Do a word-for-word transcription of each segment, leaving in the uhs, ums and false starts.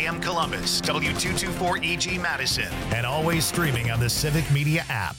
M Columbus, W two twenty-four E G Madison, and always streaming on the Civic Media app.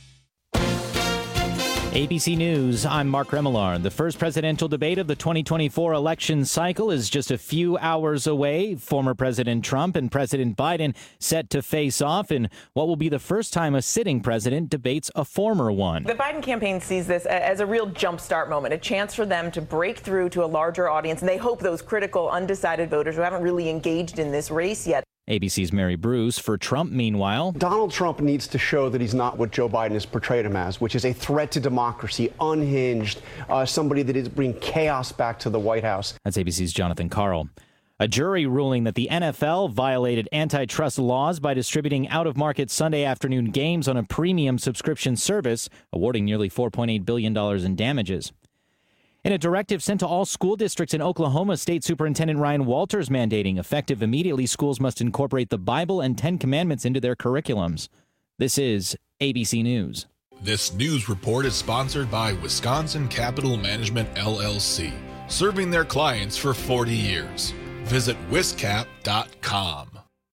A B C News, I'm Mark Remillard. The first presidential debate of the twenty twenty-four election cycle is just a few hours away. Former President Trump and President Biden set to face off in what will be the first time a sitting president debates a former one. The Biden campaign sees this as a real jumpstart moment, a chance for them to break through to a larger audience. And they hope those critical, undecided voters who haven't really engaged in this race yet. A B C's Mary Bruce. For Trump, meanwhile, Donald Trump needs to show that he's not what Joe Biden has portrayed him as, which is a threat to democracy, unhinged, uh, somebody that is bringing chaos back to the White House. That's A B C's Jonathan Karl. A jury ruling that the N F L violated antitrust laws by distributing out-of-market Sunday afternoon games on a premium subscription service, awarding nearly four point eight billion dollars in damages. In a directive sent to all school districts in Oklahoma, State Superintendent Ryan Walters mandating effective immediately schools must incorporate the Bible and Ten Commandments into their curriculums. This is A B C News. This news report is sponsored by Wisconsin Capital Management, L L C, serving their clients for forty years. Visit wiscap dot com.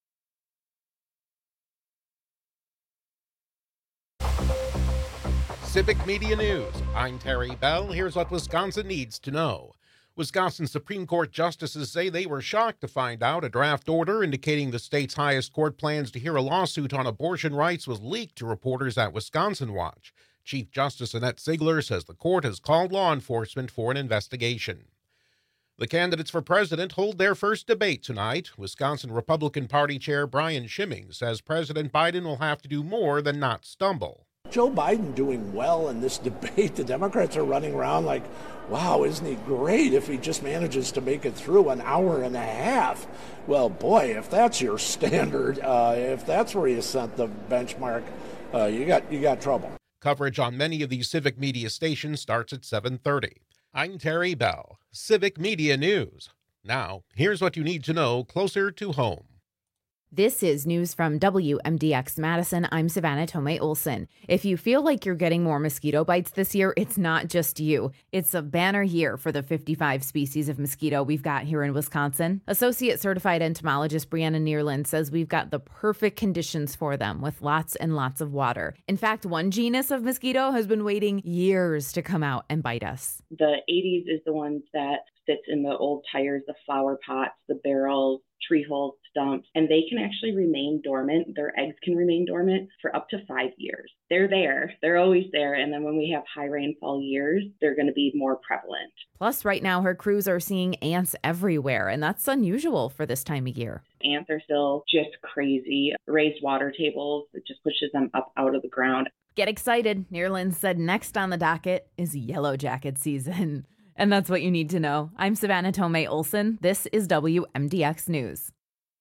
Civic Media News. I'm Terry Bell. Here's what Wisconsin needs to know. Wisconsin Supreme Court justices say they were shocked to find out a draft order indicating the state's highest court plans to hear a lawsuit on abortion rights was leaked to reporters at Wisconsin Watch. Chief Justice Annette Ziegler says the court has called law enforcement for an investigation. The candidates for president hold their first debate tonight. Wisconsin Republican Party Chair Brian Schimming says President Biden will have to do more than not stumble. Joe Biden doing well in this debate. The Democrats are running around like, wow, isn't he great if he just manages to make it through an hour and a half? Well, boy, if that's your standard, uh, if that's where you set the benchmark, uh, you got you got trouble. Coverage on many of these Civic Media stations starts at seven thirty. I'm Terry Bell, Civic Media News. Now, here's what you need to know closer to home. This is news from W M D X Madison. I'm Savannah Tomei Olson. If you feel like you're getting more mosquito bites this year, it's not just you. It's a banner year for the fifty-five species of mosquito we've got here in Wisconsin. Associate Certified Entomologist Brianna Neerland says we've got the perfect conditions for them with lots and lots of water. In fact, one genus of mosquito has been waiting years to come out and bite us. The Aedes is the ones that sits in the old tires, the flower pots, the barrels, tree holes, stumps, and they can actually remain dormant. Their eggs can remain dormant for up to five years. They're there. They're always there. And then when we have high rainfall years, they're going to be more prevalent. Plus, right now, her crews are seeing ants everywhere, and that's unusual for this time of year. Ants are still just crazy. Raised water tables, it just pushes them up out of the ground. Get excited. Neerland said next on the docket is yellow jacket season. And that's what you need to know. I'm Savannah Tomei Olson. This is W M D X News.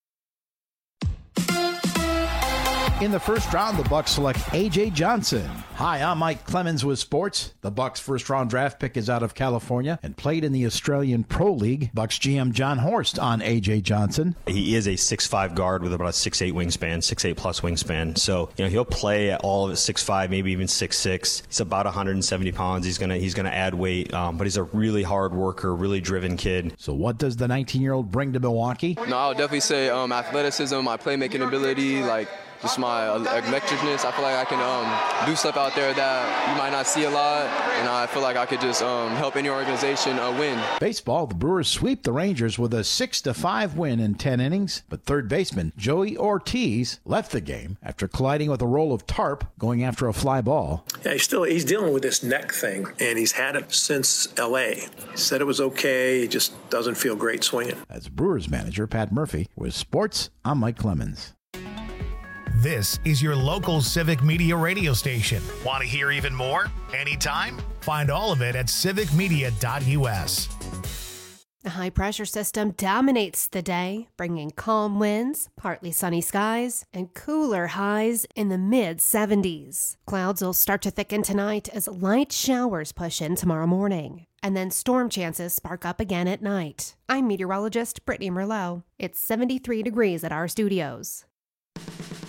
In the first round, the Bucs select A J Johnson. Hi, I'm Mike Clemens with sports. The Bucs' first-round draft pick is out of California and played in the Australian Pro League. Bucs G M John Horst on A J Johnson. He is a six five guard with about a six eight wingspan, six eight plus wingspan. So, you know, he'll play at all of it six five, maybe even six six. He's about one hundred seventy pounds. He's gonna he's gonna add weight, um, but he's a really hard worker, really driven kid. So, what does the nineteen-year-old bring to Milwaukee? No, I would definitely say um, athleticism, my playmaking ability, like. Just my electricness. I feel like I can um, do stuff out there that you might not see a lot, and I feel like I could just um, help any organization uh, win. Baseball, the Brewers sweep the Rangers with a six to five win in ten innings, but third baseman Joey Ortiz left the game after colliding with a roll of tarp going after a fly ball. Yeah, he's still he's dealing with this neck thing, and he's had it since L A. He said it was okay, he just doesn't feel great swinging. As Brewers manager Pat Murphy. With sports, I'm Mike Clemens. This is your local Civic Media radio station. Want to hear even more? Anytime? Find all of it at civic media dot u s. A high-pressure system dominates the day, bringing calm winds, partly sunny skies, and cooler highs in the mid seventies. Clouds will start to thicken tonight as light showers push in tomorrow morning, and then storm chances spark up again at night. I'm meteorologist Brittany Merlot. It's seventy-three degrees at our studios.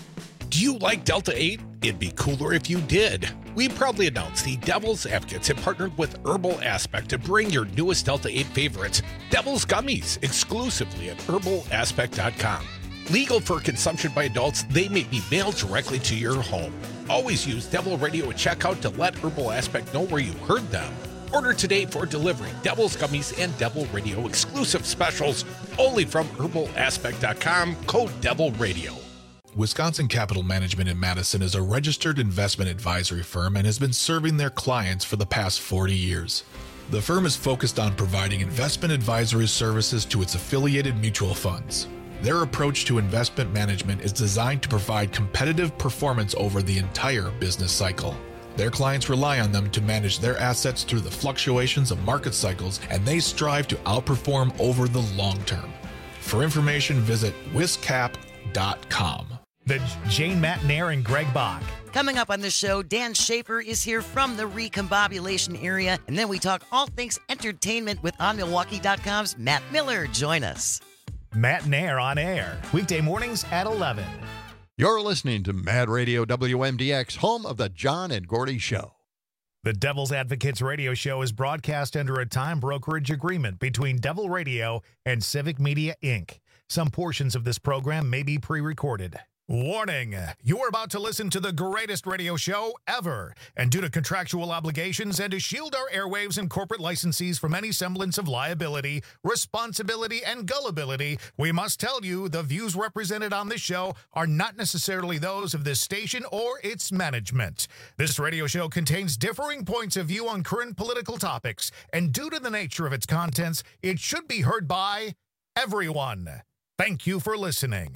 Do you like Delta eight? It'd be cooler if you did. We proudly announce the Devil's Advocates have partnered with Herbal Aspect to bring your newest Delta eight favorites, Devil's Gummies, exclusively at herbal aspect dot com. Legal for consumption by adults, they may be mailed directly to your home. Always use Devil Radio at checkout to let Herbal Aspect know where you heard them. Order today for delivery. Devil's Gummies and Devil Radio exclusive specials only from herbal aspect dot com, code Devil Radio. Wisconsin Capital Management in Madison is a registered investment advisory firm and has been serving their clients for the past forty years. The firm is focused on providing investment advisory services to its affiliated mutual funds. Their approach to investment management is designed to provide competitive performance over the entire business cycle. Their clients rely on them to manage their assets through the fluctuations of market cycles, and they strive to outperform over the long term. For information, visit wiscap dot com. The Jane Matnair and Greg Bach. Coming up on the show, Dan Schaefer is here from the Recombobulation area, and then we talk all things entertainment with on milwaukee dot com's Matt Miller. Join us. Matt Nair on air, weekday mornings at eleven. You're listening to Mad Radio W M D X, home of the John and Gordy Show. The Devil's Advocates radio show is broadcast under a time brokerage agreement between Devil Radio and Civic Media, Incorporated. Some portions of this program may be pre-recorded. Warning, you are about to listen to the greatest radio show ever, and due to contractual obligations and to shield our airwaves and corporate licensees from any semblance of liability, responsibility, and gullibility, we must tell you the views represented on this show are not necessarily those of this station or its management. This radio show contains differing points of view on current political topics, and due to the nature of its contents, it should be heard by everyone. Thank you for listening.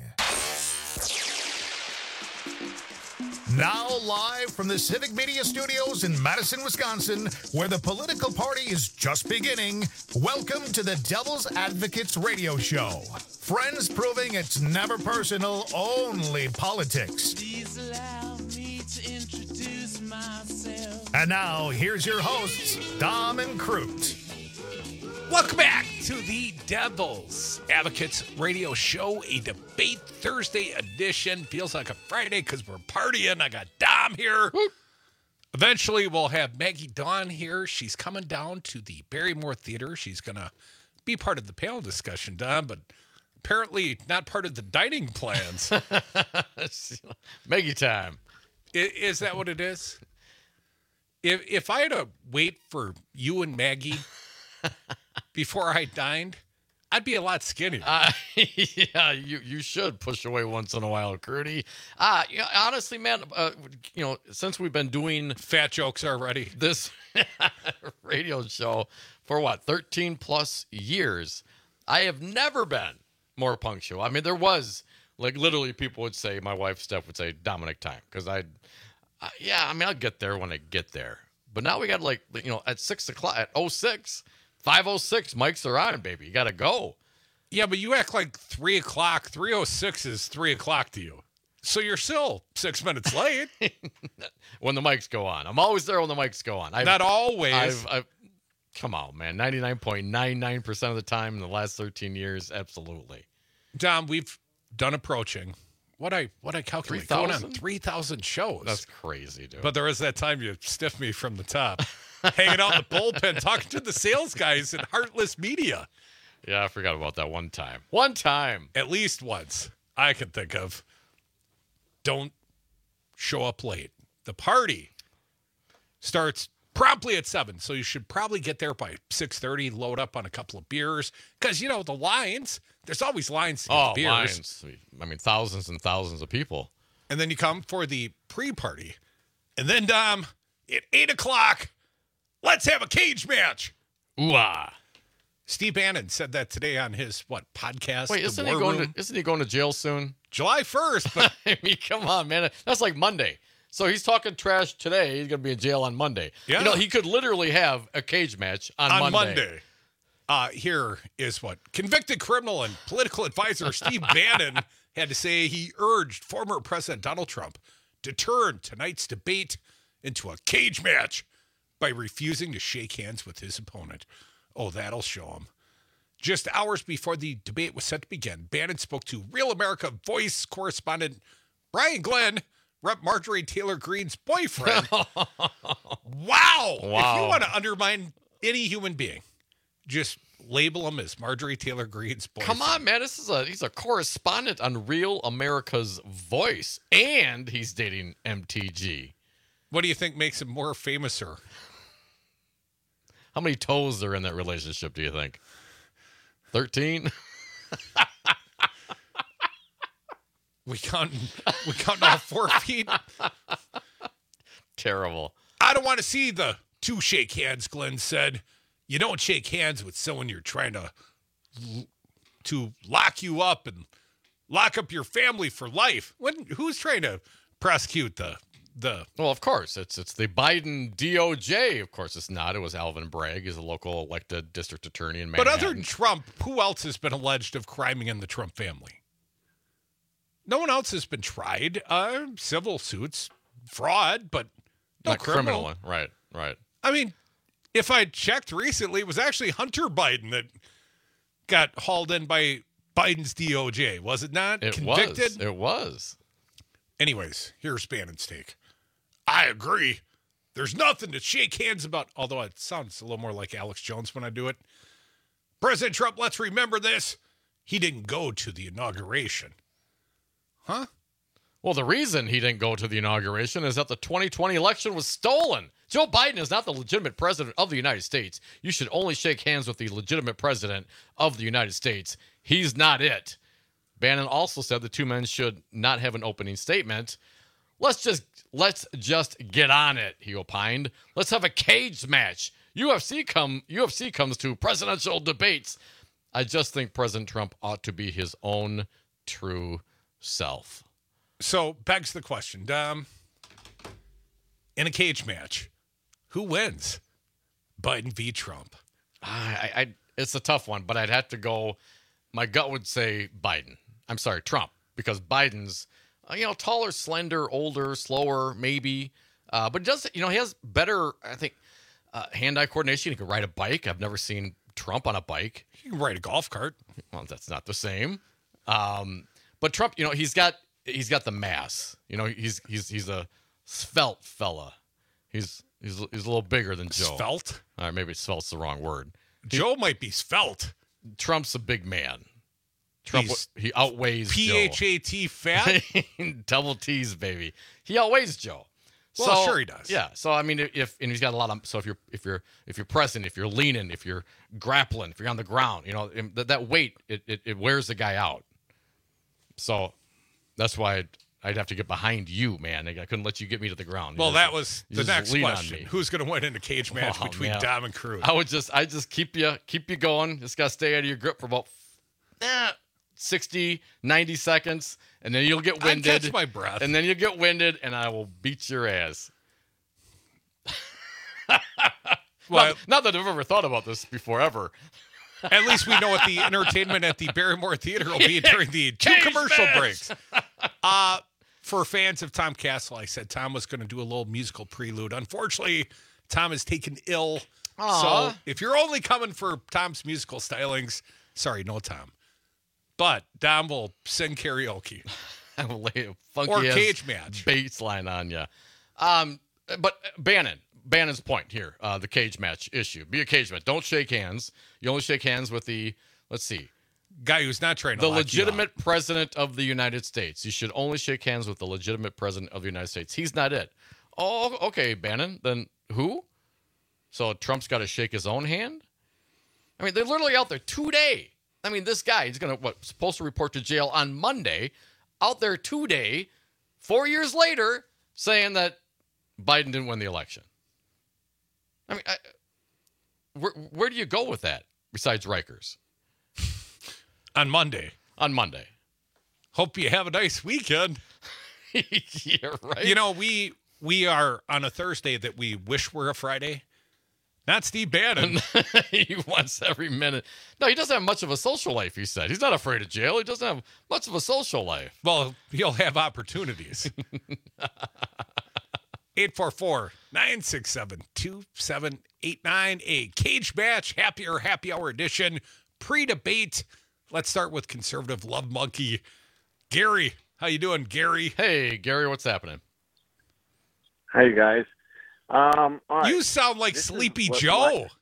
Now live from the Civic Media Studios in Madison, Wisconsin, where the political party is just beginning, welcome to the Devil's Advocates radio show. Friends proving it's never personal, only politics. Please allow me to introduce myself. And now, here's your hosts, Dom and Crute. Welcome back to the Devil's Advocates radio show, a debate Thursday edition. Feels like a Friday because we're partying. I got Dom here. Woo. Eventually, we'll have Maggie Dawn here. She's coming down to the Barrymore Theater. She's going to be part of the panel discussion, Dom, but apparently not part of the dining plans. Maggie time. Is, is that what it is? If, if I had to wait for you and Maggie before I dined, I'd be a lot skinnier. Uh, yeah, you you should push away once in a while, Crudy. Uh, you know, honestly, man, uh, you know, since we've been doing fat jokes already, this radio show for what, thirteen plus years, I have never been more punctual. I mean, there was, like, literally people would say, my wife, Steph, would say, Dominic time, because I'd, uh, yeah, I mean, I'll get there when I get there. But now we got, like, you know, at six o'clock, at oh six, five oh six, mics are on, baby. You got to go. Yeah, but you act like three o'clock. three oh six is three o'clock to you. So you're still six minutes late. When the mics go on. I'm always there when the mics go on. I've, Not always. I've, I've, come on, man. ninety-nine point nine nine percent of the time in the last thirteen years, absolutely. Dom, we've done approaching. What I what I calculate, going on three thousand shows. That's crazy, dude. But there was that time you stiffed me from the top. Hanging out in the bullpen, talking to the sales guys in Heartless Media. Yeah, I forgot about that one time. One time. At least once I can think of. Don't show up late. The party starts promptly at seven, so you should probably get there by six thirty, load up on a couple of beers. Because, you know, the lines, there's always lines to get oh, beers. Lines. I mean, thousands and thousands of people. And then you come for the pre-party. And then, Dom, at eight o'clock, let's have a cage match. Ooh-ah. Steve Bannon said that today on his, what, podcast? Wait, isn't he going to, isn't he going to jail soon? July first. But I mean, come on, man. That's like Monday. So he's talking trash today. He's going to be in jail on Monday. Yeah. You know, he could literally have a cage match on, on Monday. Monday. Uh, here is what convicted criminal and political advisor Steve Bannon had to say. He urged former President Donald Trump to turn tonight's debate into a cage match by refusing to shake hands with his opponent. Oh, that'll show him. Just hours before the debate was set to begin, Bannon spoke to Real America Voice correspondent Brian Glenn, Rep Marjorie Taylor Greene's boyfriend. wow. wow. If you want to undermine any human being, just label him as Marjorie Taylor Greene's boyfriend. Come on, man. This is a he's a correspondent on Real America's Voice, and he's dating M T G. What do you think makes him more famouser? How many toes are in that relationship, do you think? thirteen? we count we count all four feet. Terrible. I don't want to see the two shake hands, Glenn said. You don't shake hands with someone you're trying to to lock you up and lock up your family for life. When who's trying to prosecute the the Well, of course, it's it's the Biden D O J. Of course, it's not. It was Alvin Bragg, is a local elected district attorney in Manhattan. But other than Trump, who else has been alleged of criming in the Trump family? No one else has been tried. Uh, civil suits, fraud, but no not criminal. criminal. Right, right. I mean, if I checked recently, it was actually Hunter Biden that got hauled in by Biden's D O J, was it not? It Convicted? was. It was. Anyways, here's Bannon's take. I agree. There's nothing to shake hands about, although it sounds a little more like Alex Jones when I do it. President Trump, let's remember this. He didn't go to the inauguration. Huh? Well, the reason he didn't go to the inauguration is that the twenty twenty election was stolen. Joe Biden is not the legitimate president of the United States. You should only shake hands with the legitimate president of the United States. He's not it. Bannon also said the two men should not have an opening statement. Let's just let's just get on it, he opined. Let's have a cage match. U F C come U F C comes to presidential debates. I just think President Trump ought to be his own true self. So begs the question, um, in a cage match, who wins? Biden v. Trump. I, I, it's a tough one, but I'd have to go. My gut would say Biden. I'm sorry, Trump, because Biden's, uh, you know, taller, slender, older, slower, maybe, uh, but he does, you know, he has better, I think, uh, hand-eye coordination. He can ride a bike. I've never seen Trump on a bike. He can ride a golf cart. Well, that's not the same. Um, but Trump, you know, he's got he's got the mass. You know, he's he's he's a svelte fella. He's he's he's a little bigger than Joe. Svelte? All right, maybe svelte's the wrong word. Joe he, might be svelte. Trump's a big man. Trump he's he outweighs P H A T Joe. fat. Double T's, baby. He outweighs Joe. Well, so, sure he does. Yeah. So I mean, if and he's got a lot of. So if you're if you're if you're pressing, if you're leaning, if you're grappling, if you're on the ground, you know that that weight it, it it wears the guy out. So that's why I'd, I'd have to get behind you, man. I couldn't let you get me to the ground. Well, you that just, was the just next lean on question. me. Who's going to win in a cage match Oh, between man. Dom and Cruz? I would just I just keep you keep you going. Just got to stay out of your grip for about eh, sixty, ninety seconds, and then you'll get winded. I'd catch my breath. And then you'll get winded, and I will beat your ass. Well, not, not that I've ever thought about this before, ever. At least we know what the entertainment at the Barrymore Theater will be during the two Cage commercial match. breaks. Uh, for fans of Tom Castle, I said Tom was going to do a little musical prelude. Unfortunately, Tom is taken ill. Aw. So if you're only coming for Tom's musical stylings, sorry, no Tom. But Dom will sing karaoke. I will lay a funky Or ass cage match. baseline on you. Um, but Bannon, Bannon's point here, uh, the cage match issue. Be a cage match. Don't shake hands. You only shake hands with the, let's see, guy who's not trying to the lock you legitimate president of the United States. You should only shake hands with the legitimate president of the United States. He's not it. Oh, okay, Bannon. Then who? So Trump's got to shake his own hand? I mean, they're literally out there today. I mean, this guy, he's going to, what, supposed to report to jail on Monday, out there today, four years later, saying that Biden didn't win the election. I mean, I, where, where do you go with that besides Rikers? On Monday. On Monday. Hope you have a nice weekend. Yeah, right. You know, we we are on a Thursday that we wish were a Friday. Not Steve Bannon. He wants every minute. No, he doesn't have much of a social life, he said. He's not afraid of jail. He doesn't have much of a social life. Well, he'll have opportunities. eight four four, nine six seven, two seven eight nine, a cage match, happier happy hour edition, pre-debate. Let's start with conservative love monkey Gary How you doing, Gary? Hey, Gary, what's happening? Hey, guys. Um, all right. You sound like This Sleepy is what Joe. my-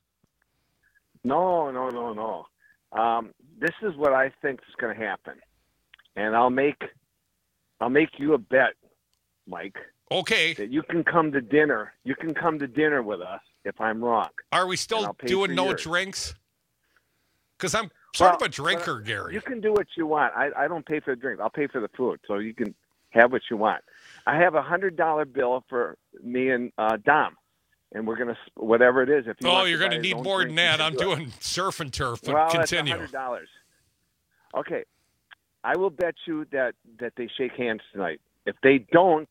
no, no, no, no. Um, this is what I think is going to happen, and I'll make, I'll make you a bet, Mike. Okay. That you can come to dinner. You can come to dinner with us if I'm wrong. Are we And still I'll pay doing for no yours. drinks? Because I'm sort Well, of a drinker, but Gary. You can do what you want. I, I don't pay for the drink. I'll pay for the food, so you can have what you want. I have a hundred dollar bill for me and uh, Dom, and we're gonna sp- whatever it is. If he Oh, wants you're to going to buy his need own more drink, than he that. can I'm do it. doing surf and turf, but Well, continue. that's a hundred dollars. Okay, I will bet you that that they shake hands tonight. If they don't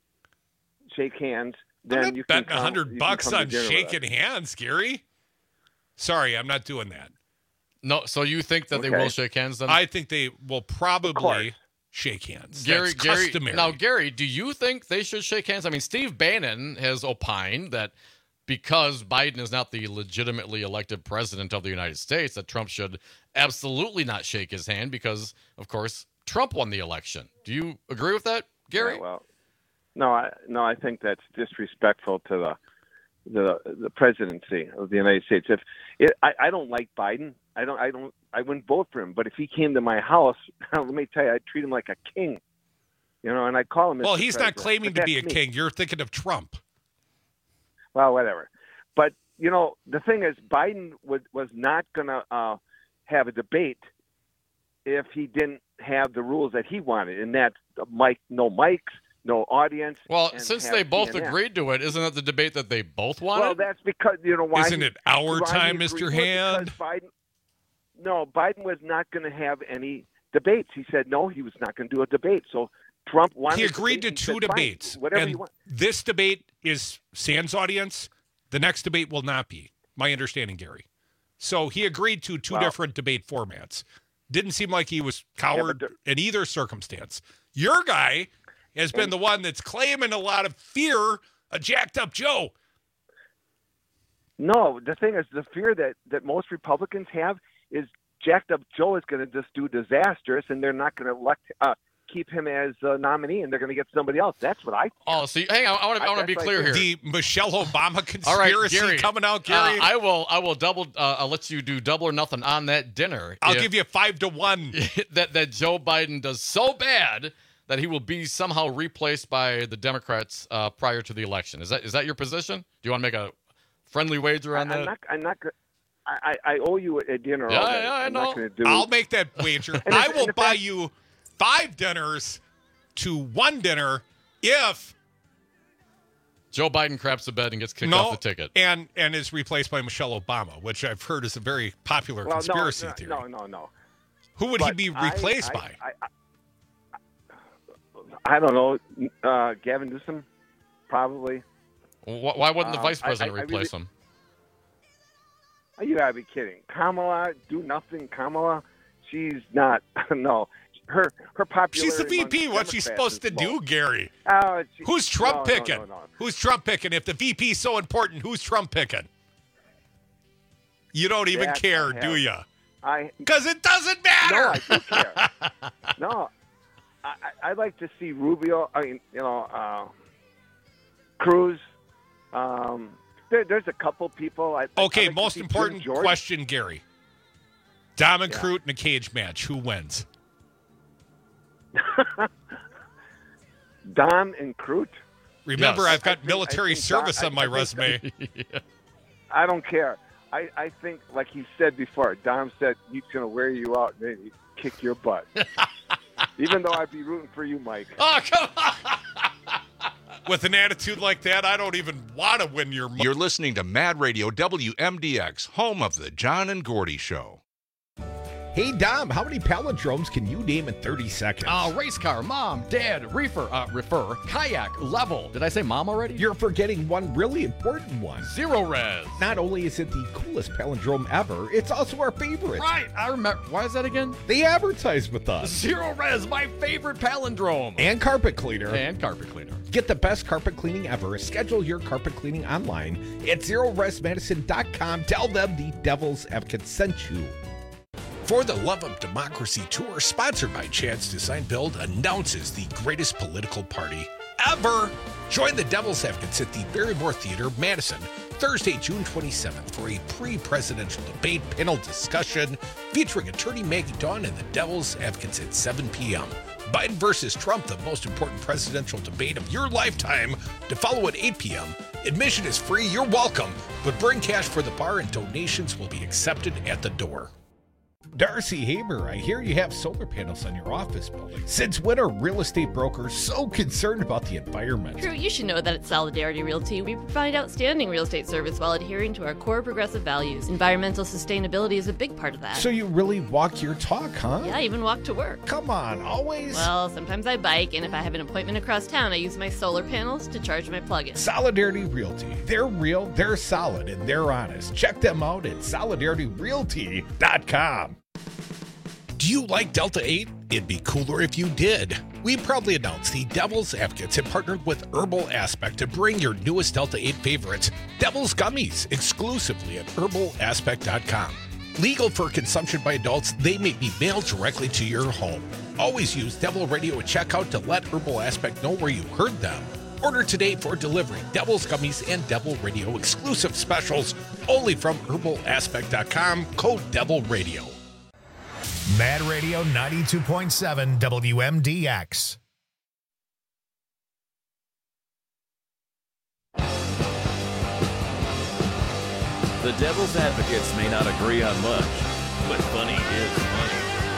shake hands, then I'm not you can betting a come- hundred you can bucks come to on dinner with us. shaking hands, Gary. Sorry, I'm not doing that. No, so you think that they Okay. will shake hands then? I think they will probably shake hands. Gary, That's Gary, customary. now, Gary, do you think they should shake hands? I mean, Steve Bannon has opined that because Biden is not the legitimately elected president of the United States, that Trump should absolutely not shake his hand because, of course, Trump won the election. Do you agree with that, Gary? Yeah, well, no, I no, I think that's disrespectful to the the the presidency of the United States. If it, I, I don't like Biden, I don't, I don't, I wouldn't vote for him. But if he came to my house, let me tell you, I'd treat him like a king. You know, and I call him. well, Mister he's not President. claiming But to be a that's me. king. You're thinking of Trump. Well, whatever. But you know, the thing is, Biden would, was not going to uh, have a debate if he didn't have the rules that he wanted, and that's mic, no mics, no audience. Well, and since have they both C N N. agreed to it, isn't that the debate that they both wanted? Well, that's because you know why. Isn't he- it our why he time, agreed Mister with it, Hand? because Biden, no, Biden was not going to have any debates. He said no, he was not going to do a debate. So Trump wanted. He a agreed to debate. He two said, "Fine, debates. whatever and you want." this debate is Sans audience. The next debate will not be. My understanding, Gary. So he agreed to two Well- different debate formats. Didn't seem like he was Yeah, coward but in either circumstance. Your guy has been the one that's claiming a lot of fear of jacked up Joe. No, the thing is, the fear that, that most Republicans have is jacked up Joe is going to just do disastrous, and they're not going to elect, uh, keep him as a nominee, and they're going to get somebody else. That's what I. Oh, see, hang on. I want to. I want to be that's clear like- here. The Michelle Obama All right, conspiracy Gary, coming out, uh, Gary. I will. I will double. Uh, I'll let you do double or nothing on that dinner. I'll if- give you five to one. that that Joe Biden does so bad that he will be somehow replaced by the Democrats uh, prior to the election. Is that is that your position? Do you want to make a friendly wager on I, that? I'm not. I'm not. go- I, I I owe you a dinner. Yeah, already. yeah, I I'm know. not going to do. I'll make that wager. And I if- will and if buy that- you five dinners to one dinner if Joe Biden craps the bed and gets kicked no off the ticket. and and is replaced by Michelle Obama, which I've heard is a very popular Well, no, conspiracy no, theory. no, no, no. Who would he But be I- replaced I- by? I, I, I don't know. Uh, Gavin Newsom, probably. Wh- Why wouldn't the Um, vice I- president I- I replace really- him? You gotta be kidding. Kamala, do nothing. Kamala, she's not. No, her her popularity. She's the V P. among What's she Democrats supposed to is low. do, Gary? Oh, she- Who's Trump no, no, picking? no, no. Who's Trump picking? If the V P's so important, who's Trump picking? You don't even That care, I do have- you? I Because it doesn't matter. no, I do care. no, I, I- I'd like to see Rubio. I mean, you know, uh, Cruz. Um, there, there's a couple people. I, Okay, I'd like to most see Jim important Jordan. question, Gary. Dom and Yeah. Crute in a cage match. Who wins? Dom and Crute. Remember, Yes. I've got I think- military I think service Dom- on my I- I think- resume. I don't care. I, I think, like he said before, Dom said he's going to wear you out and then he'd kick your butt. Even though I'd be rooting for you, Mike. Oh, come on. With an attitude like that, I don't even want to win your money. You're listening to Mad Radio W M D X, home of the John and Gordy Show. Hey, Dom, how many palindromes can you name in thirty seconds? Uh, race car, mom, dad, reefer, uh, refer, kayak, level. Did I say mom already? You're forgetting one really important one. Zero res. Not only is it the coolest palindrome ever, it's also our favorite. Right, I remember. Why is that again? They advertise with us. Zero res, my favorite palindrome. And carpet cleaner. And carpet cleaner. Get the best carpet cleaning ever. Schedule your carpet cleaning online at zero res medicine dot com. Tell them the Devil's Advocate sent you. For the Love of Democracy Tour, sponsored by Chance Design Build, announces the greatest political party ever. Join the Devil's Advocates at the Barrymore Theater, Madison, Thursday, June twenty-seventh for a pre-presidential debate panel discussion featuring attorney Maggie Dawn and the Devil's Advocates at seven p.m. Biden versus Trump, the most important presidential debate of your lifetime, to follow at eight p.m. Admission is free. You're welcome, but bring cash for the bar and donations will be accepted at the door. Darcy Haber, I hear you have solar panels on your office building. Since when are real estate brokers so concerned about the environment? Drew, you should know that at Solidarity Realty, we provide outstanding real estate service while adhering to our core progressive values. Environmental sustainability is a big part of that. So you really walk your talk, huh? Yeah, I even walk to work. Come on, always? Well, sometimes I bike, and if I have an appointment across town, I use my solar panels to charge my plug-in. Solidarity Realty. They're real, they're solid, and they're honest. Check them out at solidarity realty dot com. Do you like Delta eight? It'd be cooler if you did. We proudly announced the Devil's Advocates have partnered with Herbal Aspect to bring your newest Delta eight favorites, Devil's Gummies, exclusively at herbal aspect dot com. Legal for consumption by adults, they may be mailed directly to your home. Always use Devil Radio at checkout to let Herbal Aspect know where you heard them. Order today for delivery. Devil's Gummies and Devil Radio exclusive specials only from herbal aspect dot com, code Devil Radio. Mad Radio ninety-two point seven W M D X. The Devil's Advocates may not agree on much, but funny is funny.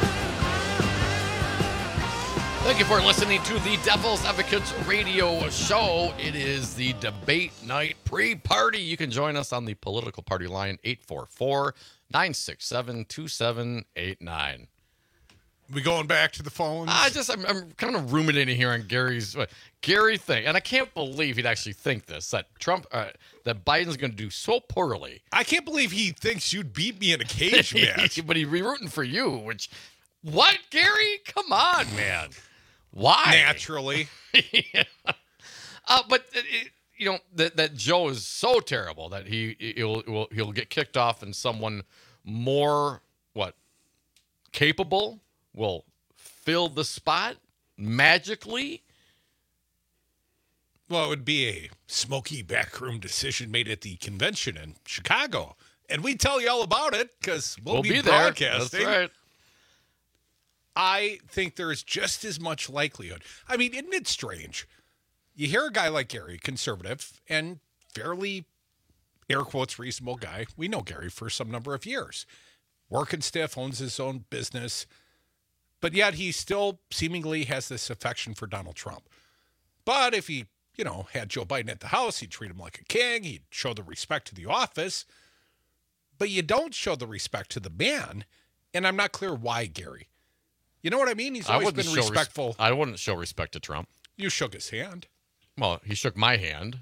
Thank you for listening to the Devil's Advocates radio show. It is the debate night pre-party. You can join us on the political party line, eight four four, nine six seven, two seven eight nine. We going back to the phones? I just, I'm, I'm kind of ruminating here on Gary's, uh, Gary thing, and I can't believe he'd actually think this, that Trump, uh, that Biden's going to do so poorly. I can't believe he thinks you'd beat me in a cage match. But he'd be rooting for you, which, what, Gary? Come on, man. Why? Naturally. yeah. uh, but, it, you know, that that Joe is so terrible that he he'll, he'll, he'll get kicked off and someone more, what, capable will fill the spot magically. Well, it would be a smoky backroom decision made at the convention in Chicago. And we tell you all about it because we'll, we'll be, be broadcasting. There. That's right. I think there is just as much likelihood. I mean, isn't it strange? You hear a guy like Gary, conservative and fairly, air quotes, reasonable guy. We know Gary for some number of years. Working stiff, owns his own business. But yet he still seemingly has this affection for Donald Trump. But if he, you know, had Joe Biden at the house, he'd treat him like a king. He'd show the respect to the office. But you don't show the respect to the man. And I'm not clear why, Gary. You know what I mean? He's always been respectful. Res- I wouldn't show respect to Trump. You shook his hand. Well, he shook my hand.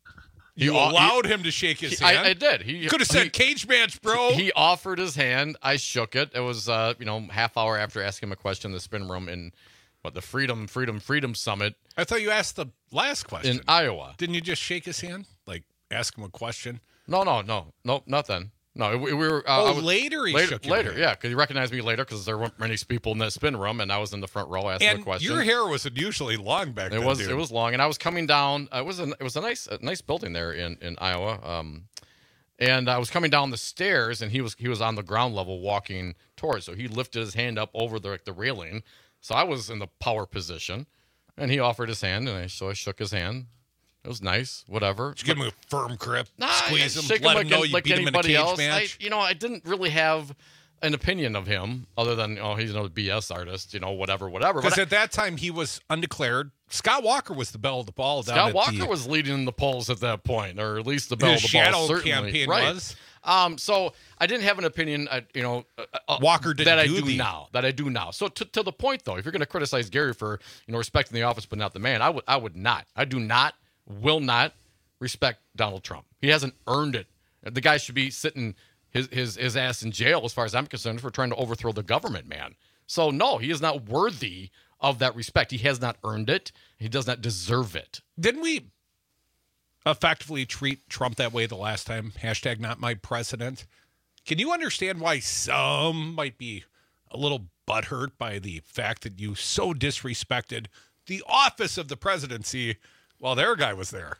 You he, allowed he, him to shake his he, hand? I, I did. He could have said he, cage match, bro. He offered his hand. I shook it. It was, uh, you know, half hour after asking him a question in the spin room in, what, the Freedom, Freedom, Freedom Summit. I thought you asked the last question. In Iowa. Didn't you just shake his hand? Like, ask him a question? No, no, no. No, not then. No, we, we were. Uh, oh, was, later he later, shook your Later, hand. yeah, because he recognized me later because there weren't many people in that spin room, and I was in the front row asking and a question. Your hair was unusually long back it then, was dude. It was long, and I was coming down. Uh, it was a, it was a nice a nice building there in, in Iowa, um, and I was coming down the stairs, and he was he was on the ground level walking towards. So he lifted his hand up over the the railing. So I was in the power position, and he offered his hand, and I, so I shook his hand. It was nice, whatever. Did you give him a firm grip, nah, squeeze him, shake let him him like, know you like beat him in a anybody cage else. match? I, you know, I didn't really have an opinion of him other than, oh, he's no B S artist, you know, whatever, whatever. Because But at that time, he was undeclared. Scott Walker was the bell of the ball. Down Scott at Walker the, was leading the polls at that point, or at least the bell His of the ball. shadow Certainly. campaign right. was. Um, so I didn't have an opinion, uh, you know, uh, Walker didn't that I do do the- now. That I do now. So to, to the point, though, if you're going to criticize Gary for, you know, respecting the office but not the man, I would I would not. I do not, will not respect Donald Trump. He hasn't earned it. The guy should be sitting his his his ass in jail, as far as I'm concerned, for trying to overthrow the government, man. So no, he is not worthy of that respect. He has not earned it. He does not deserve it. Didn't we effectively treat Trump that way the last time? Hashtag not my president. Can you understand why some might be a little butthurt by the fact that you so disrespected the office of the presidency while their guy was there.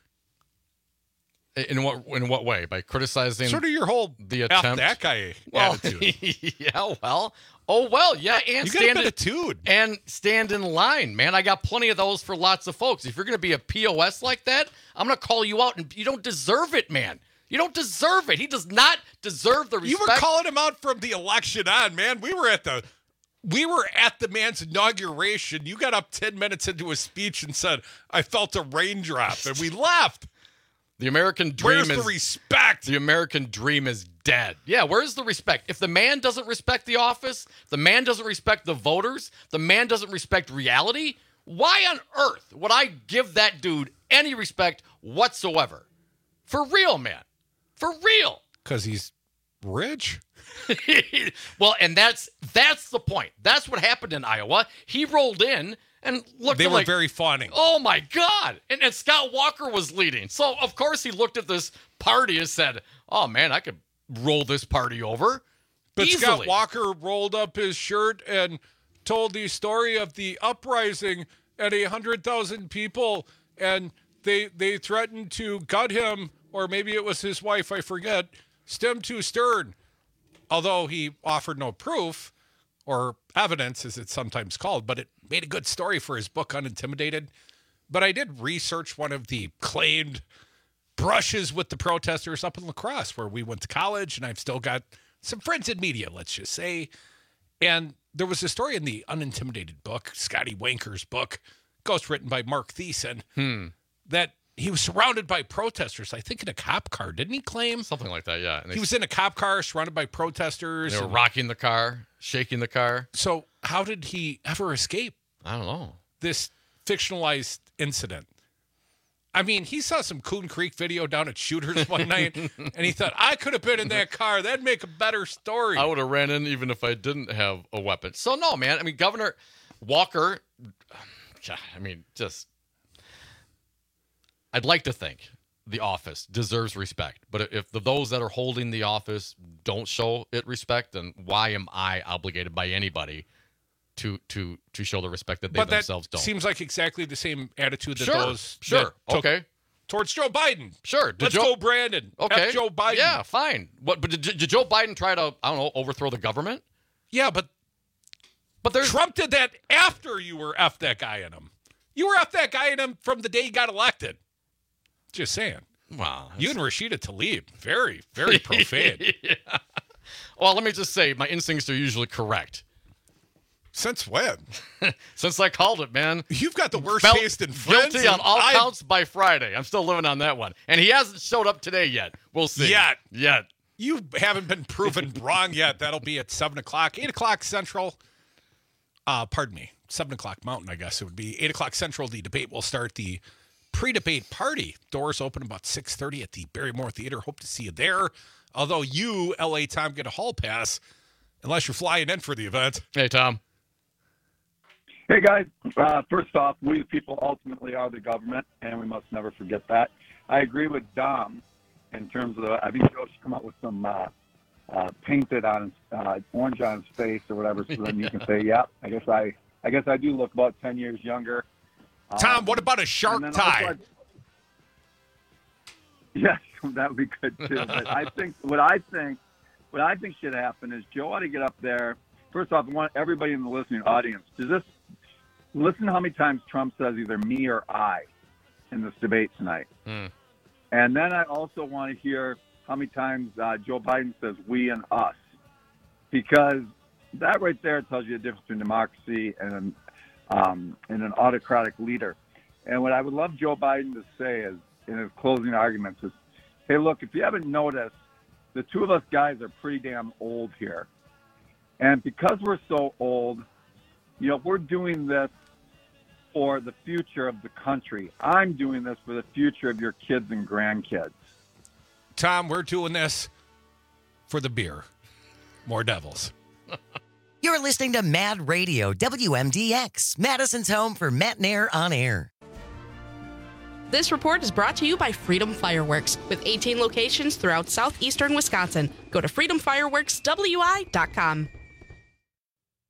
In what in what way? By criticizing sort of your whole the F attempt that guy well, attitude. Yeah, well, oh well, yeah, and you stand got a bit in, of tude. and stand in line, man. I got plenty of those for lots of folks. If you're going to be a P O S like that, I'm going to call you out, and you don't deserve it, man. You don't deserve it. He does not deserve the respect. You were calling him out from the election on, man. We were at the we were at the man's inauguration. You got up ten minutes into a speech and said, "I felt a raindrop," and we left. The American dream where's is the respect? The American dream is dead. Yeah, where's the respect? If the man doesn't respect the office, the man doesn't respect the voters, the man doesn't respect reality, why on earth would I give that dude any respect whatsoever? For real, man. For real. Because he's rich? Well, and that's that's the point. That's what happened in Iowa. He rolled in and looked They were like, very fawning. oh my God. And, and Scott Walker was leading. So, of course, he looked at this party and said, oh, man, I could roll this party over. But easily. Scott Walker rolled up his shirt and told the story of the uprising at one hundred thousand people, and they they threatened to gut him, or maybe it was his wife, I forget, stem to stern. Although he offered no proof or evidence, as it's sometimes called, but it made a good story for his book, Unintimidated. But I did research one of the claimed brushes with the protesters up in La Crosse, where we went to college, and I've still got some friends in media, let's just say. And there was a story in the Unintimidated book, Scotty Wanker's book, ghostwritten by Mark Thiessen, Hmm. that he was surrounded by protesters, I think in a cop car. Didn't he claim? Something like that, yeah. And He was in a cop car surrounded by protesters. They were and- rocking the car, shaking the car. So how did he ever escape I don't know. this fictionalized incident? I mean, he saw some Coon Creek video down at Shooters one night, and he thought, I could have been in that car. That'd make a better story. I would have ran in even if I didn't have a weapon. So, no, man. I mean, Governor Walker, I mean, just, I'd like to think the office deserves respect. But if the, those that are holding the office don't show it respect, then why am I obligated by anybody to to to show the respect that they but that themselves don't? seems like exactly the same attitude that Sure, those sure, that took okay. towards Joe Biden. Sure. Did Let's Joe- go, Brandon. Okay. F Joe Biden. Yeah, fine. What? But did, did Joe Biden try to, I don't know, overthrow the government? Yeah, but but there's Trump did that after you were F that guy in him. You were F that guy in him from the day he got elected. Just saying. Wow. You and Rashida Tlaib, very, very profane. Yeah. Well, let me just say, my instincts are usually correct. Since when? Since I called it, man. You've got the worst Felt taste in friends. guilty on and all I- counts by Friday. I'm still living on that one. And he hasn't showed up today yet. We'll see. Yet. Yet. You haven't been proven wrong yet. That'll be at seven o'clock, eight o'clock Central. Uh, pardon me, seven o'clock Mountain, I guess it would be. eight o'clock Central, the debate will start. The pre-debate party. Doors open about six thirty at the Barrymore Theater. Hope to see you there. Although you, L A Tom, get a hall pass unless you're flying in for the event. Hey, Tom. Hey, guys. Uh, first off, we the people ultimately are the government, and we must never forget that. I agree with Dom in terms of, the, I think Joe should come up with some uh, uh, painted on, uh, orange on his face or whatever, so then you can say, yeah, I guess I I guess I do look about ten years younger. Tom, Um, what about a and shark then tie? also I- Yes, that would be good too. But I think what I think what I think should happen is Joe ought to get up there. First off, I want everybody in the listening audience to just listen to how many times Trump says either me or I in this debate tonight. Hmm. And then I also want to hear how many times uh, Joe Biden says we and us, because that right there tells you the difference between democracy and um, and an autocratic leader. And what I would love Joe Biden to say is, in his closing arguments, is, hey, look, if you haven't noticed, the two of us guys are pretty damn old here. And because we're so old, you know, we're doing this for the future of the country. I'm doing this for the future of your kids and grandkids. Tom, we're doing this for the beer. More Devils. You're listening to Mad Radio, W M D X, Madison's home for Matt and Air on air. This report is brought to you by Freedom Fireworks, with eighteen locations throughout southeastern Wisconsin. Go to freedom fireworks w i dot com.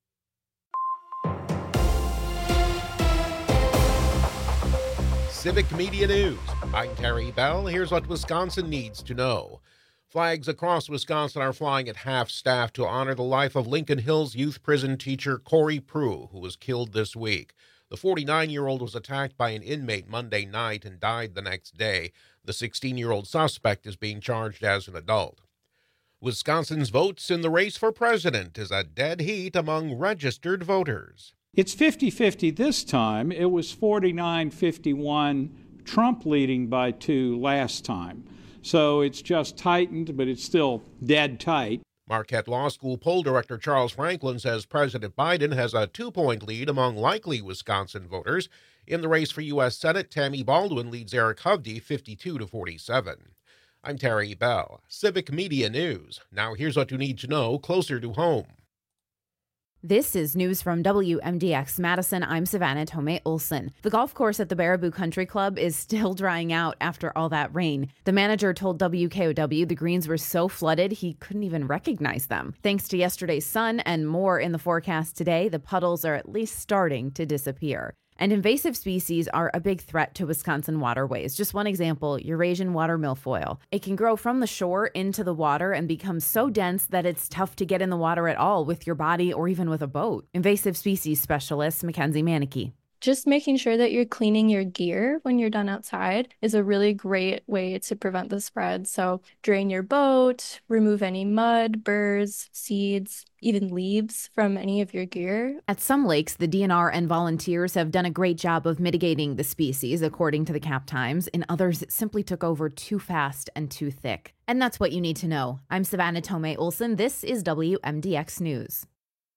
Civic Media News. I'm Terry Bell. Here's what Wisconsin needs to know. Flags across Wisconsin are flying at half-staff to honor the life of Lincoln Hills Youth Prison teacher Corey Prue, who was killed this week. The forty-nine-year-old was attacked by an inmate Monday night and died the next day. The sixteen-year-old suspect is being charged as an adult. Wisconsin's votes in the race for president is a dead heat among registered voters. It's fifty-fifty this time. It was forty-nine fifty-one, Trump leading by two last time. So it's just tightened, but it's still dead tight. Marquette Law School poll director Charles Franklin says President Biden has a two-point lead among likely Wisconsin voters. In the race for U S Senate, Tammy Baldwin leads Eric Hovde fifty-two to forty-seven. I'm Terry Bell, Civic Media News. Now here's what you need to know closer to home. This is news from W M D X Madison. I'm Savannah Tomei Olson. The golf course at the Baraboo Country Club is still drying out after all that rain. The manager told W K O W the greens were so flooded he couldn't even recognize them. Thanks to yesterday's sun and more in the forecast today, the puddles are at least starting to disappear. And invasive species are a big threat to Wisconsin waterways. Just one example, Eurasian water milfoil. It can grow from the shore into the water and become so dense that it's tough to get in the water at all with your body or even with a boat. Invasive species specialist Mackenzie Manicky. Just making sure that you're cleaning your gear when you're done outside is a really great way to prevent the spread. So drain your boat, remove any mud, burrs, seeds, even leaves from any of your gear. At some lakes, the D N R and volunteers have done a great job of mitigating the species, according to the Cap Times. In others, it simply took over too fast and too thick. And that's what you need to know. I'm Savannah Tomei Olson. This is W M D X News.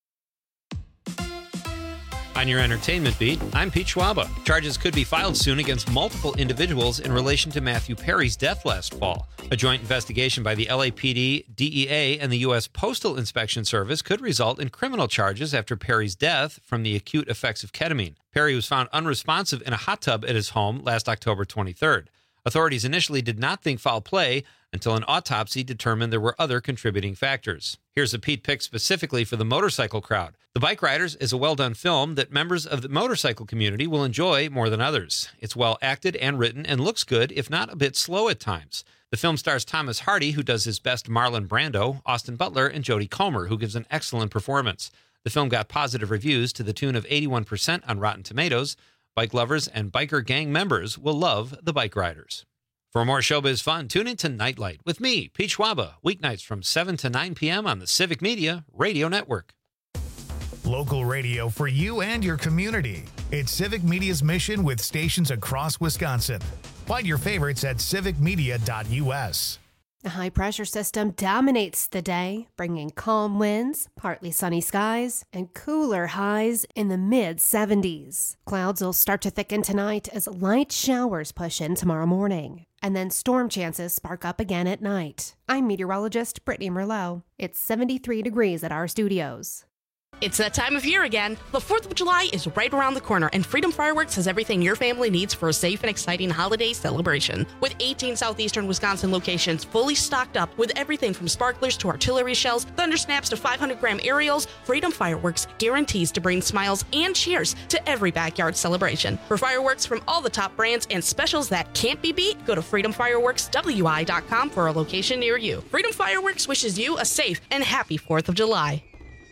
On your entertainment beat, I'm Pete Schwaba. Charges could be filed soon against multiple individuals in relation to Matthew Perry's death last fall. A joint investigation by the L A P D, D E A, and the U S Postal Inspection Service could result in criminal charges after Perry's death from the acute effects of ketamine. Perry was found unresponsive in a hot tub at his home last October twenty-third. Authorities initially did not think foul play until an autopsy determined there were other contributing factors. Here's a Pete pick specifically for the motorcycle crowd. The Bike Riders is a well-done film that members of the motorcycle community will enjoy more than others. It's well acted and written and looks good, if not a bit slow at times. The film stars Thomas Hardy, who does his best Marlon Brando, Austin Butler, and Jodie Comer, who gives an excellent performance. The film got positive reviews to the tune of eighty-one percent on Rotten Tomatoes. Bike lovers and biker gang members will love The Bike Riders. For more showbiz fun, tune into Nightlight with me, Pete Schwaba, weeknights from seven to nine p.m. on the Civic Media Radio Network. Local radio for you and your community. It's Civic Media's mission with stations across Wisconsin. Find your favorites at civic media dot u s. A high-pressure system dominates the day, bringing calm winds, partly sunny skies, and cooler highs in the mid seventies. Clouds will start to thicken tonight as light showers push in tomorrow morning, and then storm chances spark up again at night. I'm meteorologist Brittany Merlot. It's seventy-three degrees at our studios. It's that time of year again. The fourth of July is right around the corner, and Freedom Fireworks has everything your family needs for a safe and exciting holiday celebration. With eighteen southeastern Wisconsin locations fully stocked up with everything from sparklers to artillery shells, thunder snaps to five hundred gram aerials, Freedom Fireworks guarantees to bring smiles and cheers to every backyard celebration. For fireworks from all the top brands and specials that can't be beat, go to freedom fireworks w i dot com for a location near you. Freedom Fireworks wishes you a safe and happy fourth of July.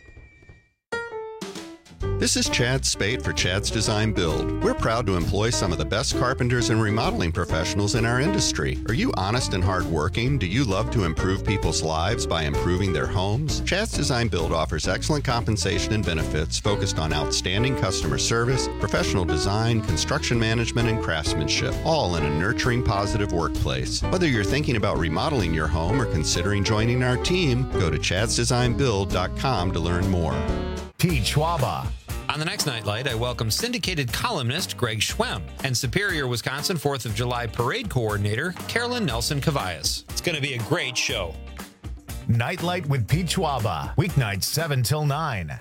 This is Chad Spate for Chad's Design Build. We're proud to employ some of the best carpenters and remodeling professionals in our industry. Are you honest and hardworking? Do you love to improve people's lives by improving their homes? Chad's Design Build offers excellent compensation and benefits focused on outstanding customer service, professional design, construction management, and craftsmanship, all in a nurturing, positive workplace. Whether you're thinking about remodeling your home or considering joining our team, go to chads design build dot com to learn more. Pete Schwaba. On the next Nightlight, I welcome syndicated columnist Greg Schwemm and Superior, Wisconsin fourth of July Parade Coordinator Carolyn Nelson Cavaias. It's going to be a great show. Nightlight with Pete Schwaba, weeknights seven till nine.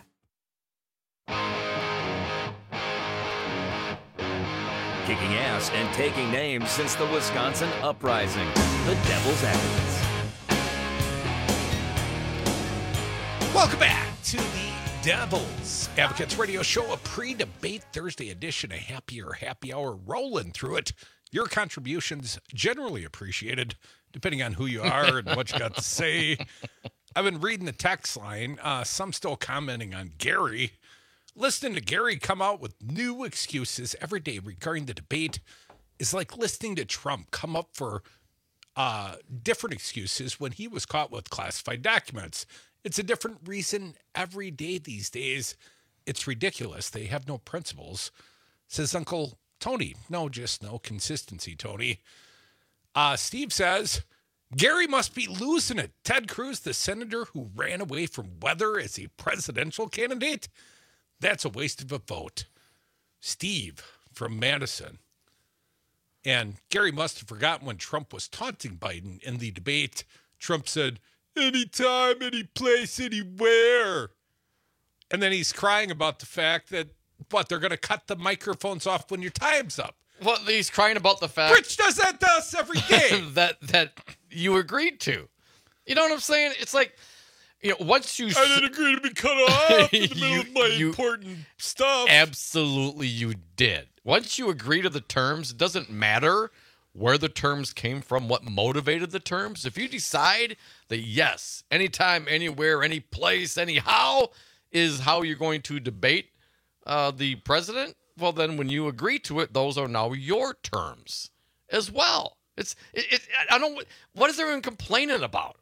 Kicking ass and taking names since the Wisconsin Uprising. The Devil's Advocates. Welcome back to the Devil's Advocates Radio Show, a pre-debate Thursday edition, a happier happy hour rolling through it. Your contributions generally appreciated, depending on who you are and what you got to say. I've been reading the text line. Uh, some still commenting on Gary. Listening to Gary come out with new excuses every day regarding the debate is like listening to Trump come up for uh, different excuses when he was caught with classified documents. It's a different reason every day these days. It's ridiculous. They have no principles, says Uncle Tony. No, just no consistency, Tony. Uh, Steve says, Gary must be losing it. Ted Cruz, the senator who ran away from weather as a presidential candidate? That's a waste of a vote. Steve from Madison. And Gary must have forgotten when Trump was taunting Biden in the debate. Trump said, anytime, any place, anywhere. And then he's crying about the fact that, what, they're going to cut the microphones off when your time's up. Well, he's crying about the fact... Rich does that to us every day. that that you agreed to. You know what I'm saying? It's like, you know, once you... I didn't agree to be cut off in the middle you, of my you, important stuff. Absolutely you did. Once you agree to the terms, it doesn't matter where the terms came from, what motivated the terms. If you decide that, yes, anytime, anywhere, any place, anyhow, is how you're going to debate uh, the president, well, then when you agree to it, those are now your terms as well. It's, it, it, I don't, what is everyone complaining about?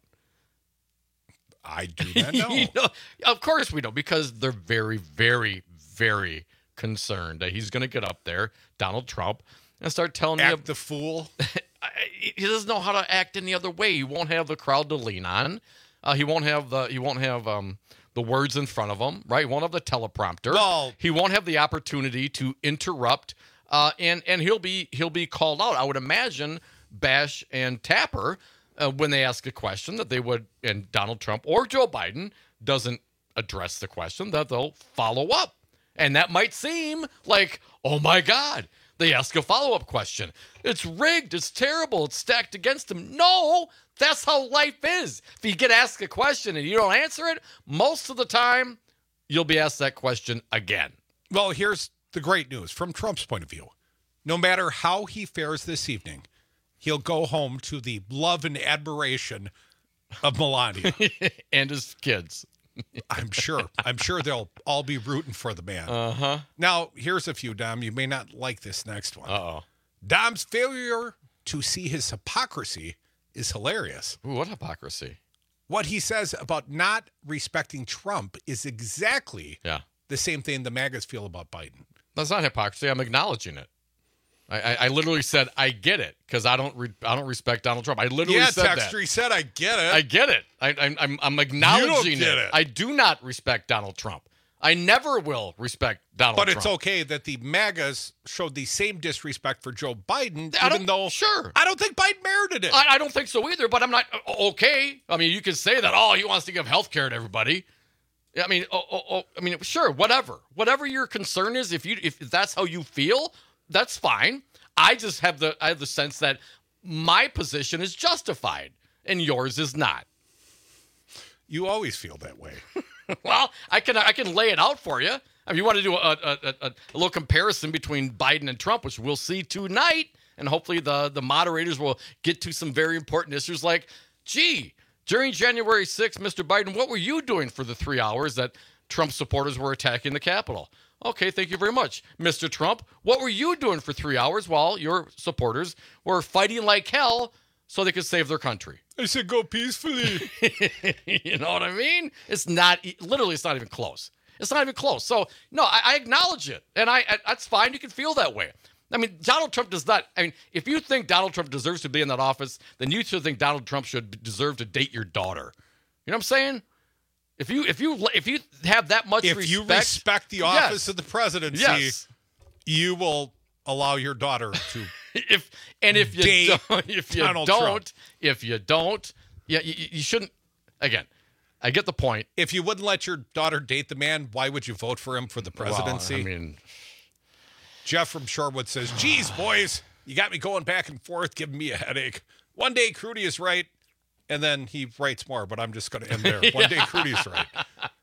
I do not know. you know. Of course we know, because they're very, very, very concerned that he's going to get up there, Donald Trump, and start telling act you the fool. He doesn't know how to act any other way. He won't have the crowd to lean on. Uh, he won't have the. He won't have um, the words in front of him. Right. He won't have the teleprompter. Well, he won't have the opportunity to interrupt. Uh, and and he'll be he'll be called out. I would imagine Bash and Tapper, uh, when they ask a question that they would, and Donald Trump or Joe Biden doesn't address the question, that they'll follow up. And that might seem like, oh my God, they ask a follow-up question. It's rigged. It's terrible. It's stacked against them. No, that's how life is. If you get asked a question and you don't answer it, most of the time, you'll be asked that question again. Well, here's the great news from Trump's point of view. No matter how he fares this evening, he'll go home to the love and admiration of Melania. And his kids. I'm sure. I'm sure they'll all be rooting for the man. Uh-huh. Now, here's a few, Dom. You may not like this next one. Uh-oh. Dom's failure to see his hypocrisy is hilarious. Ooh, what hypocrisy? What he says about not respecting Trump is exactly yeah. the same thing the MAGAs feel about Biden. That's not hypocrisy. I'm acknowledging it. I, I, I literally said I get it because I don't re, I don't respect Donald Trump. I literally yeah, said Texter, that. he said I get it. I get it. I, I, I'm I'm acknowledging you don't get it. it. I do not respect Donald Trump. I never will respect Donald but Trump. But it's okay that the MAGAs showed the same disrespect for Joe Biden, I even though sure I don't think Biden merited it. I, I don't think so either. But I'm not okay. I mean, you can say that. Oh, he wants to give health care to everybody. I mean, oh, oh, oh, I mean, sure, whatever, whatever your concern is. If you if that's how you feel, that's fine. I just have the I have the sense that my position is justified and yours is not. You always feel that way. Well, I can I can lay it out for you. I mean, you want to do a, a, a, a little comparison between Biden and Trump, which we'll see tonight, and hopefully the, the moderators will get to some very important issues like, gee, during January sixth, Mister Biden, what were you doing for the three hours that Trump supporters were attacking the Capitol? Okay, thank you very much. Mister Trump, what were you doing for three hours while your supporters were fighting like hell so they could save their country? I said go peacefully. You know what I mean? It's not, literally, it's not even close. It's not even close. So, no, I, I acknowledge it. And I, I that's fine. You can feel that way. I mean, Donald Trump does not, I mean, if you think Donald Trump deserves to be in that office, then you should think Donald Trump should deserve to date your daughter. You know what I'm saying? If you if you if you have that much if respect, you respect the office yes, of the presidency, yes. you will allow your daughter to if and if you date don't, if you Donald don't, Trump. if you don't, yeah, you, you shouldn't. Again, I get the point. If you wouldn't let your daughter date the man, why would you vote for him for the presidency? Well, I mean, Jeff from Shorewood says, "Geez, boys, you got me going back and forth, giving me a headache. One day, Crudy is right." And then he writes more, but I'm just going to end there. One day, Crudy's right.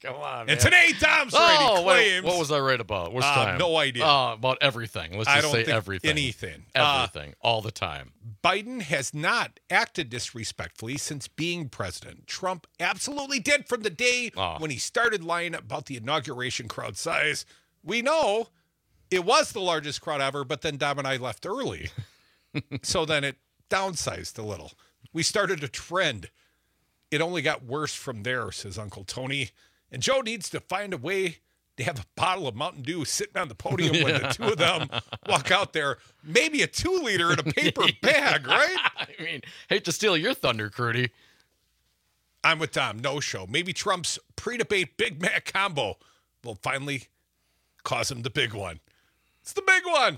Come on, And man. today, Dom's oh, ready wait, claims. what was I right about? Which Uh, time? no idea. Uh, about everything. Let's I just don't say think everything. anything. Uh, Everything. all the time. Biden has not acted disrespectfully since being president. Trump absolutely did from the day Oh. when he started lying about the inauguration crowd size. We know it was the largest crowd ever, but then Dom and I left early. So then it downsized a little. We started a trend. It only got worse from there, says Uncle Tony. And Joe needs to find a way to have a bottle of Mountain Dew sitting on the podium when the two of them walk out there. Maybe a two-liter in a paper bag, right? I mean, hate to steal your thunder, Crudy. I'm with Dom. No show. Maybe Trump's pre-debate Big Mac combo will finally cause him the big one. It's the big one.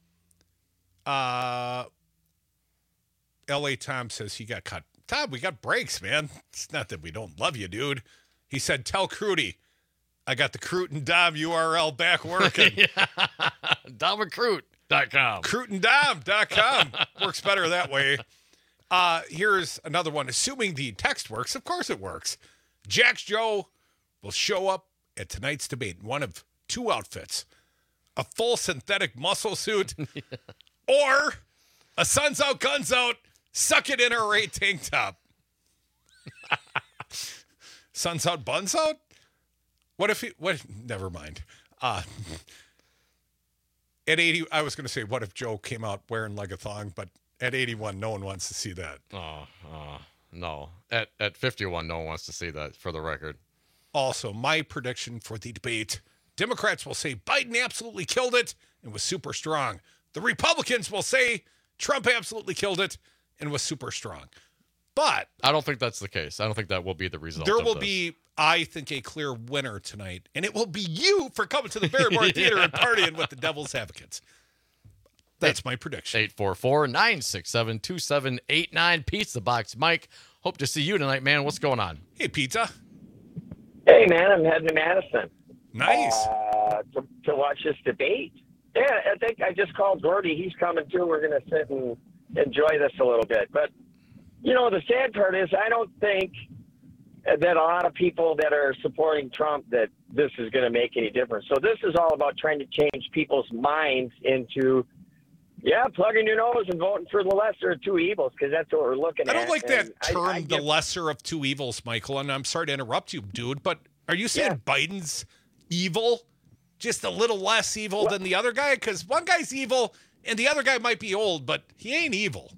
Uh, L A Tom says he got cut. Tom, we got breaks, man. It's not that we don't love you, dude. He said, tell Crudy, I got the Crute and Dom U R L back working. Dom Recruit dot com. Crute and Dom dot com. Works better that way. Uh, here's another one. Assuming the text works, of course it works. Jack's Joe will show up at tonight's debate in one of two outfits. A full synthetic muscle suit or a sun's out, guns out, suck it in or a tank top. Sun's out, buns out? What if he, what, never mind. Uh, at eighty, I was going to say, what if Joe came out wearing like a thong, but at eighty-one, no one wants to see that. Oh, uh, no. At at fifty-one, no one wants to see that, for the record. Also, my prediction for the debate, Democrats will say Biden absolutely killed it and was super strong. The Republicans will say Trump absolutely killed it and was super strong. But I don't think that's the case. I don't think that will be the result. there of will this. be, I think, a clear winner tonight, and it will be you for coming to the Barrymore Theater and partying with the Devil's Advocates. That's my prediction. eight four four, nine six seven, two seven eight nine. Pizza Box Mike. Hope to see you tonight, man. What's going on? Hey, Pizza. Hey, man, I'm heading to Madison. Nice. Uh, to, to watch this debate. Yeah, I think I just called Gordy. He's coming too. We're going to sit and enjoy this a little bit. But, you know, the sad part is I don't think that a lot of people that are supporting Trump, that this is going to make any difference. So this is all about trying to change people's minds into, yeah, plugging your nose and voting for the lesser of two evils, because that's what we're looking I at. don't like that And term, I, I the give, lesser of two evils, Michael, and I'm sorry to interrupt you, dude, but are you saying Yeah. Biden's evil? Just a little less evil than the other guy? Because one guy's evil and the other guy might be old, but he ain't evil.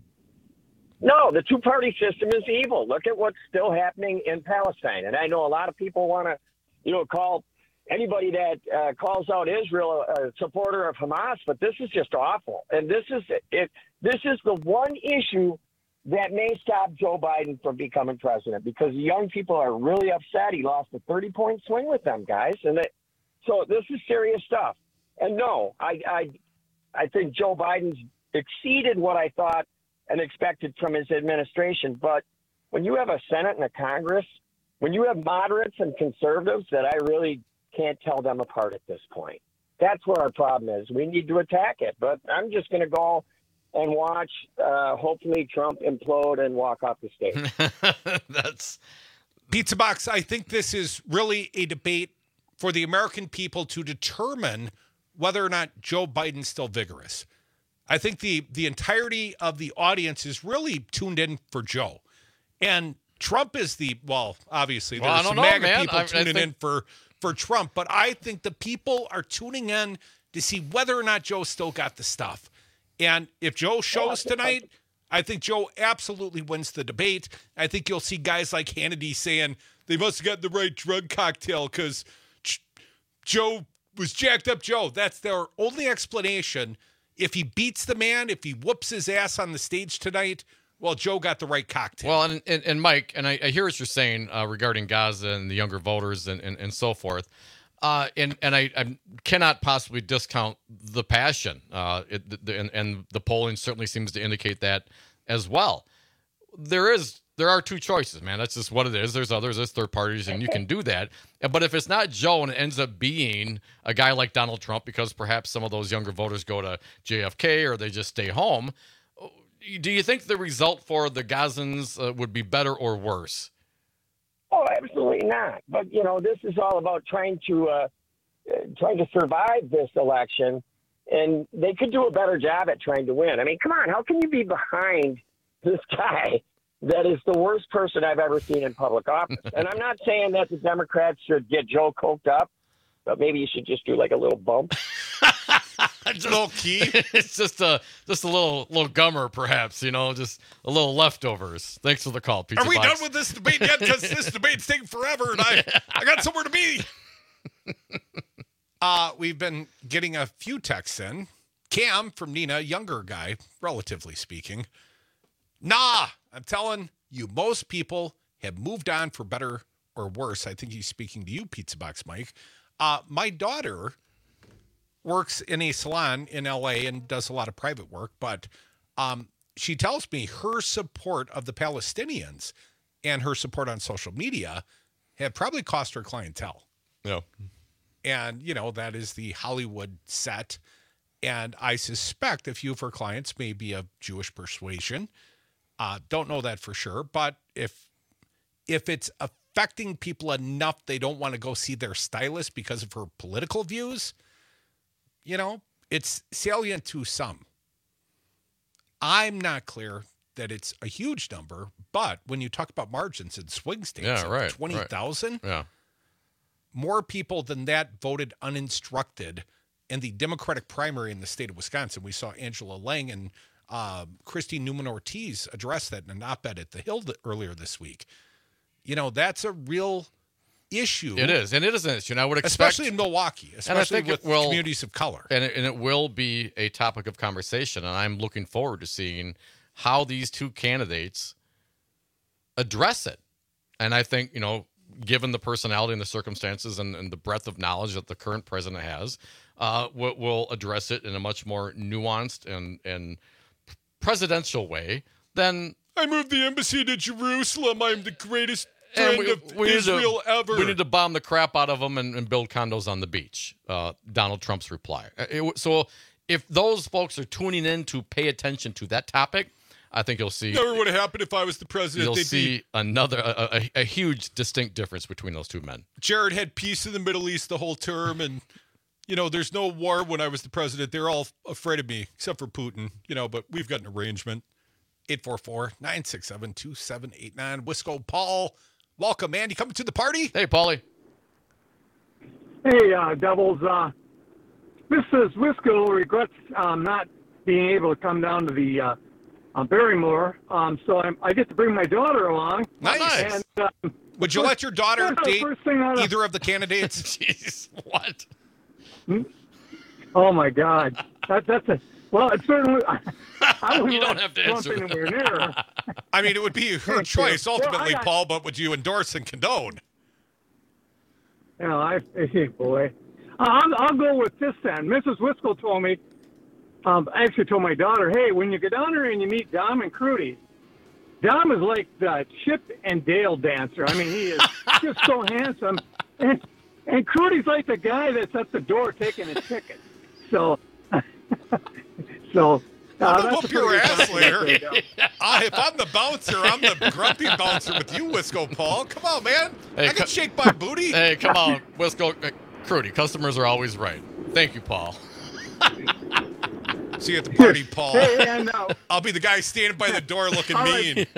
No, the two-party system is evil. Look at what's still happening in Palestine. And I know a lot of people want to, you know, call anybody that uh, calls out Israel a supporter of Hamas, but this is just awful. And this is it. This is the one issue that may stop Joe Biden from becoming president, because the young people are really upset. He lost a thirty-point swing with them, guys. And that, so this is serious stuff. And no, I, I, I think Joe Biden's exceeded what I thought and expected from his administration. But when you have a Senate and a Congress, when you have moderates and conservatives that I really can't tell them apart at this point, that's where our problem is. We need to attack it. But I'm just going to go and watch, uh, hopefully, Trump implode and walk off the stage. That's Pizza Box, I think this is really a debate for the American people to determine whether or not Joe Biden's still vigorous. I think the the entirety of the audience is really tuned in for Joe. And Trump is the, well, obviously, Well, I there's don't some know, MAGA man. people I- I tuning think- in for, for Trump. But I think the people are tuning in to see whether or not Joe still got the stuff. And if Joe shows tonight, I think Joe absolutely wins the debate. I think you'll see guys like Hannity saying they must have got the right drug cocktail because Ch- Joe was jacked up Joe. That's their only explanation. If he beats the man, if he whoops his ass on the stage tonight, well, Joe got the right cocktail. Well, and, and, and Mike, and I, I hear what you're saying uh, regarding Gaza and the younger voters and, and, and so forth. Uh, and and I, I cannot possibly discount the passion. Uh, it, the, and, and the polling certainly seems to indicate that as well. There is there are two choices, man. That's just what it is. There's others, there's third parties, and you can do that. But if it's not Joe and it ends up being a guy like Donald Trump, because perhaps some of those younger voters go to J F K or they just stay home, do you think the result for the Gazans uh, would be better or worse? Oh, absolutely not. But, you know, this is all about trying to uh, trying to survive this election, and they could do a better job at trying to win. I mean, come on, how can you be behind this guy that is the worst person I've ever seen in public office? And I'm not saying that the Democrats should get Joe coked up, but maybe you should just do like a little bump. Just a little key. It's just a just a little little gummer, perhaps. You know, just a little leftovers. Thanks for the call, Pizza Are we Box. done with this debate yet? Because this debate's taking forever, and I I got somewhere to be. Uh, we've been getting a few texts in. Cam from Nina, younger guy, relatively speaking. Nah, I'm telling you, most people have moved on for better or worse. I think he's speaking to you, Pizza Box Mike. Uh, my daughter works in a salon in L A and does a lot of private work, but um, she tells me her support of the Palestinians and her support on social media have probably cost her clientele. Yeah. And, you know, that is the Hollywood set. And I suspect a few of her clients may be of Jewish persuasion. Uh, don't know that for sure. But if if it's affecting people enough they don't want to go see their stylist because of her political views, you know, it's salient to some. I'm not clear that it's a huge number, but when you talk about margins in swing states, Yeah, right, twenty thousand, right. Yeah. more people than that voted uninstructed in the Democratic primary in the state of Wisconsin. We saw Angela Lang and uh, Christine Newman-Ortiz address that in an op-ed at The Hill th- earlier this week. You know, that's a real issue. It is, and it is an issue. And I would expect, especially in Milwaukee, especially and I think with it will, communities of color. And it, and it will be a topic of conversation. And I'm looking forward to seeing how these two candidates address it. And I think, you know, given the personality and the circumstances and, and the breadth of knowledge that the current president has, uh, will, will address it in a much more nuanced and, and presidential way than... I moved the embassy to Jerusalem. I'm the greatest And friend we, of we Israel need to, ever. We need to bomb the crap out of them and, and build condos on the beach. Uh, Donald Trump's reply. It, so if those folks are tuning in to pay attention to that topic, I think you'll see. Never would have happened if I was the president. You'll They'd see be, another a, a, a huge distinct difference between those two men. Jared had peace in the Middle East the whole term, and you know, there's no war when I was the president. They're all afraid of me, except for Putin. You know, but we've got an arrangement. eight four four, nine six seven, two seven eight nine. Wisco Paul, welcome, man. You coming to the party? Hey, Paulie. Hey, uh, Devils. Uh, Missus Wisco regrets um, not being able to come down to the uh, uh, Barrymore, um, so I'm, I get to bring my daughter along. Nice. And, um, Would you let your daughter yeah, date first thing out of- either of the candidates? Jeez, what? Hmm? Oh my God, that, that's a well. It's certainly. I, I wouldn't You don't let have to something answer. anywhere near her. I mean, it would be her Thank choice you. Well, I ultimately, got- Paul, but would you endorse and condone? You know, I hey, boy, uh, I'll, I'll go with this then. Missus Wisco told me. Um, I actually told my daughter, hey, when you go down there and you meet Dom and Crudy, Dom is like the Chip and Dale dancer. I mean, he is just so handsome. And, and Crudy's like the guy that's at the door taking a ticket. So, so. Uh, I'm gonna that's whoop a your pretty ass good later. idea. Uh, if I'm the bouncer, I'm the grumpy bouncer with you, Wisco Paul. Come on, man. Hey, I can co- shake my booty. Hey, come on. Let's go. Uh, Crudy, customers are always right. Thank you, Paul. See you at the party, Paul. Hey, and, uh, I'll be the guy standing by the door looking All right. mean.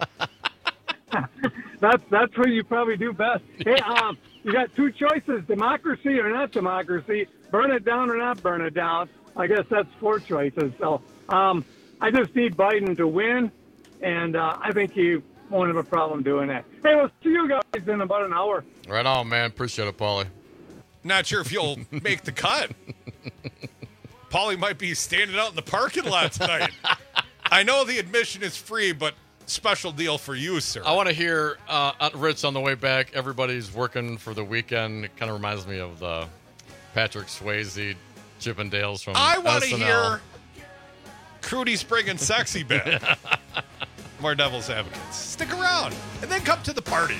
That's that's what you probably do best. Hey, um, you got two choices: democracy or not democracy. Burn it down or not burn it down. I guess that's four choices. So, um, I just need Biden to win, and uh, I think he won't have a problem doing that. Hey, we'll see you guys in about an hour. Right on, man. Appreciate it, Paulie. Not sure if you'll make the cut. Paulie might be standing out in the parking lot tonight. I know the admission is free, but special deal for you, sir. I want to hear uh, Rich on the way back. Everybody's working for the weekend. It kind of reminds me of the Patrick Swayze, Chippendales from I want to S N L. hear Crudy's bringing sexy bit. More Devil's Advocates. Stick around and then come to the party.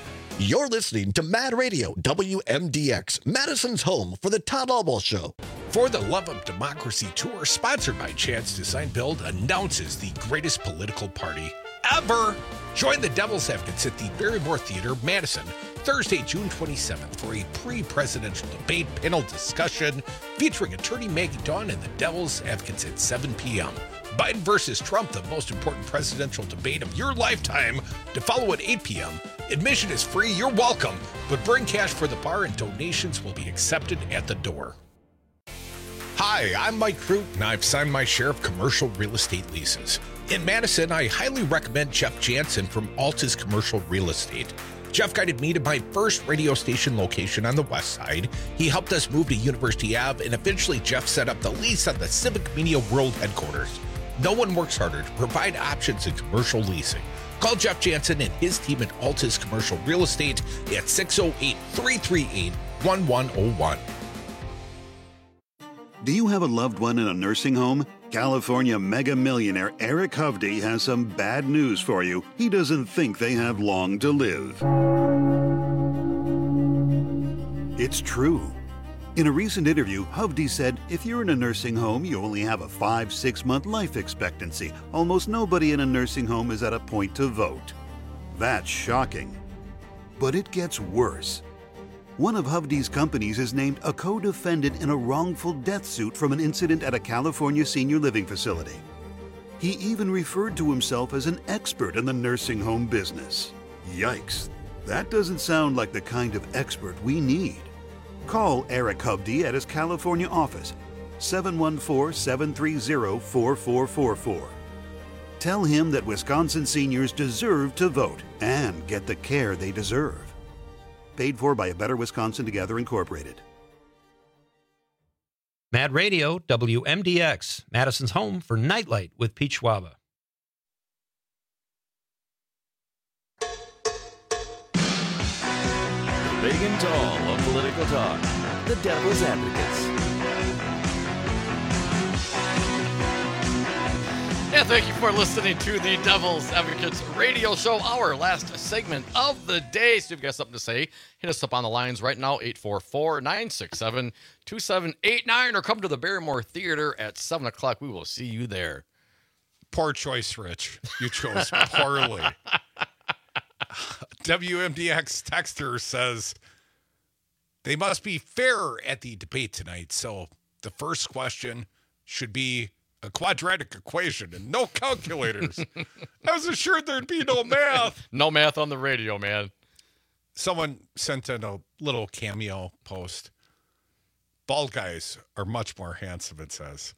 You're listening to Mad Radio, W M D X, Madison's home for the Todd Albaugh Show. For the Love of Democracy Tour, sponsored by Chad's Design Build, announces the greatest political party ever. Join the Devil's Advocates at the Barrymore Theater, Madison, Thursday, June twenty-seventh for a pre-presidential debate panel discussion featuring attorney Maggie Dawn and the Devil's Advocates at seven p.m. Biden versus Trump, the most important presidential debate of your lifetime, to follow at eight p.m. Admission is free, you're welcome, but bring cash for the bar and donations will be accepted at the door. Hi, I'm Mike Crute, and I've signed my share of commercial real estate leases. In Madison, I highly recommend Jeff Jansen from Altus Commercial Real Estate. Jeff guided me to my first radio station location on the west side. He helped us move to University Avenue, and eventually Jeff set up the lease on the Civic Media World headquarters. No one works harder to provide options in commercial leasing. Call Jeff Jansen and his team at Altus Commercial Real Estate at six oh eight, three three eight, one one oh one. Do you have a loved one in a nursing home? California mega millionaire Eric Hovde has some bad news for you. He doesn't think they have long to live. It's true. In a recent interview, Hovde said, if you're in a nursing home, you only have a five, six month life expectancy. Almost nobody in a nursing home is at a point to vote. That's shocking. But it gets worse. One of Hovde's companies is named a co-defendant in a wrongful death suit from an incident at a California senior living facility. He even referred to himself as an expert in the nursing home business. Yikes, that doesn't sound like the kind of expert we need. Call Eric Hovde at his California office, seven one four, seven three zero, four four four four. Tell him that Wisconsin seniors deserve to vote and get the care they deserve. Paid for by A Better Wisconsin Together, Incorporated. Mad Radio, W M D X, Madison's home for Nightlight with Pete Schwaba. Big and tall of political talk, the Devil's Advocates. Yeah, thank you for listening to the Devil's Advocates radio show, our last segment of the day. So if you've got something to say, hit us up on the lines right now, eight four four, nine six seven, two seven eight nine, or come to the Barrymore Theater at seven o'clock. We will see you there. Poor choice, Rich. You chose poorly. W M D X texter says, they must be fair at the debate tonight. So the first question should be a quadratic equation and no calculators. I was assured there'd be no math. No math on the radio, man. Someone sent in a little cameo post. Bald guys are much more handsome, it says.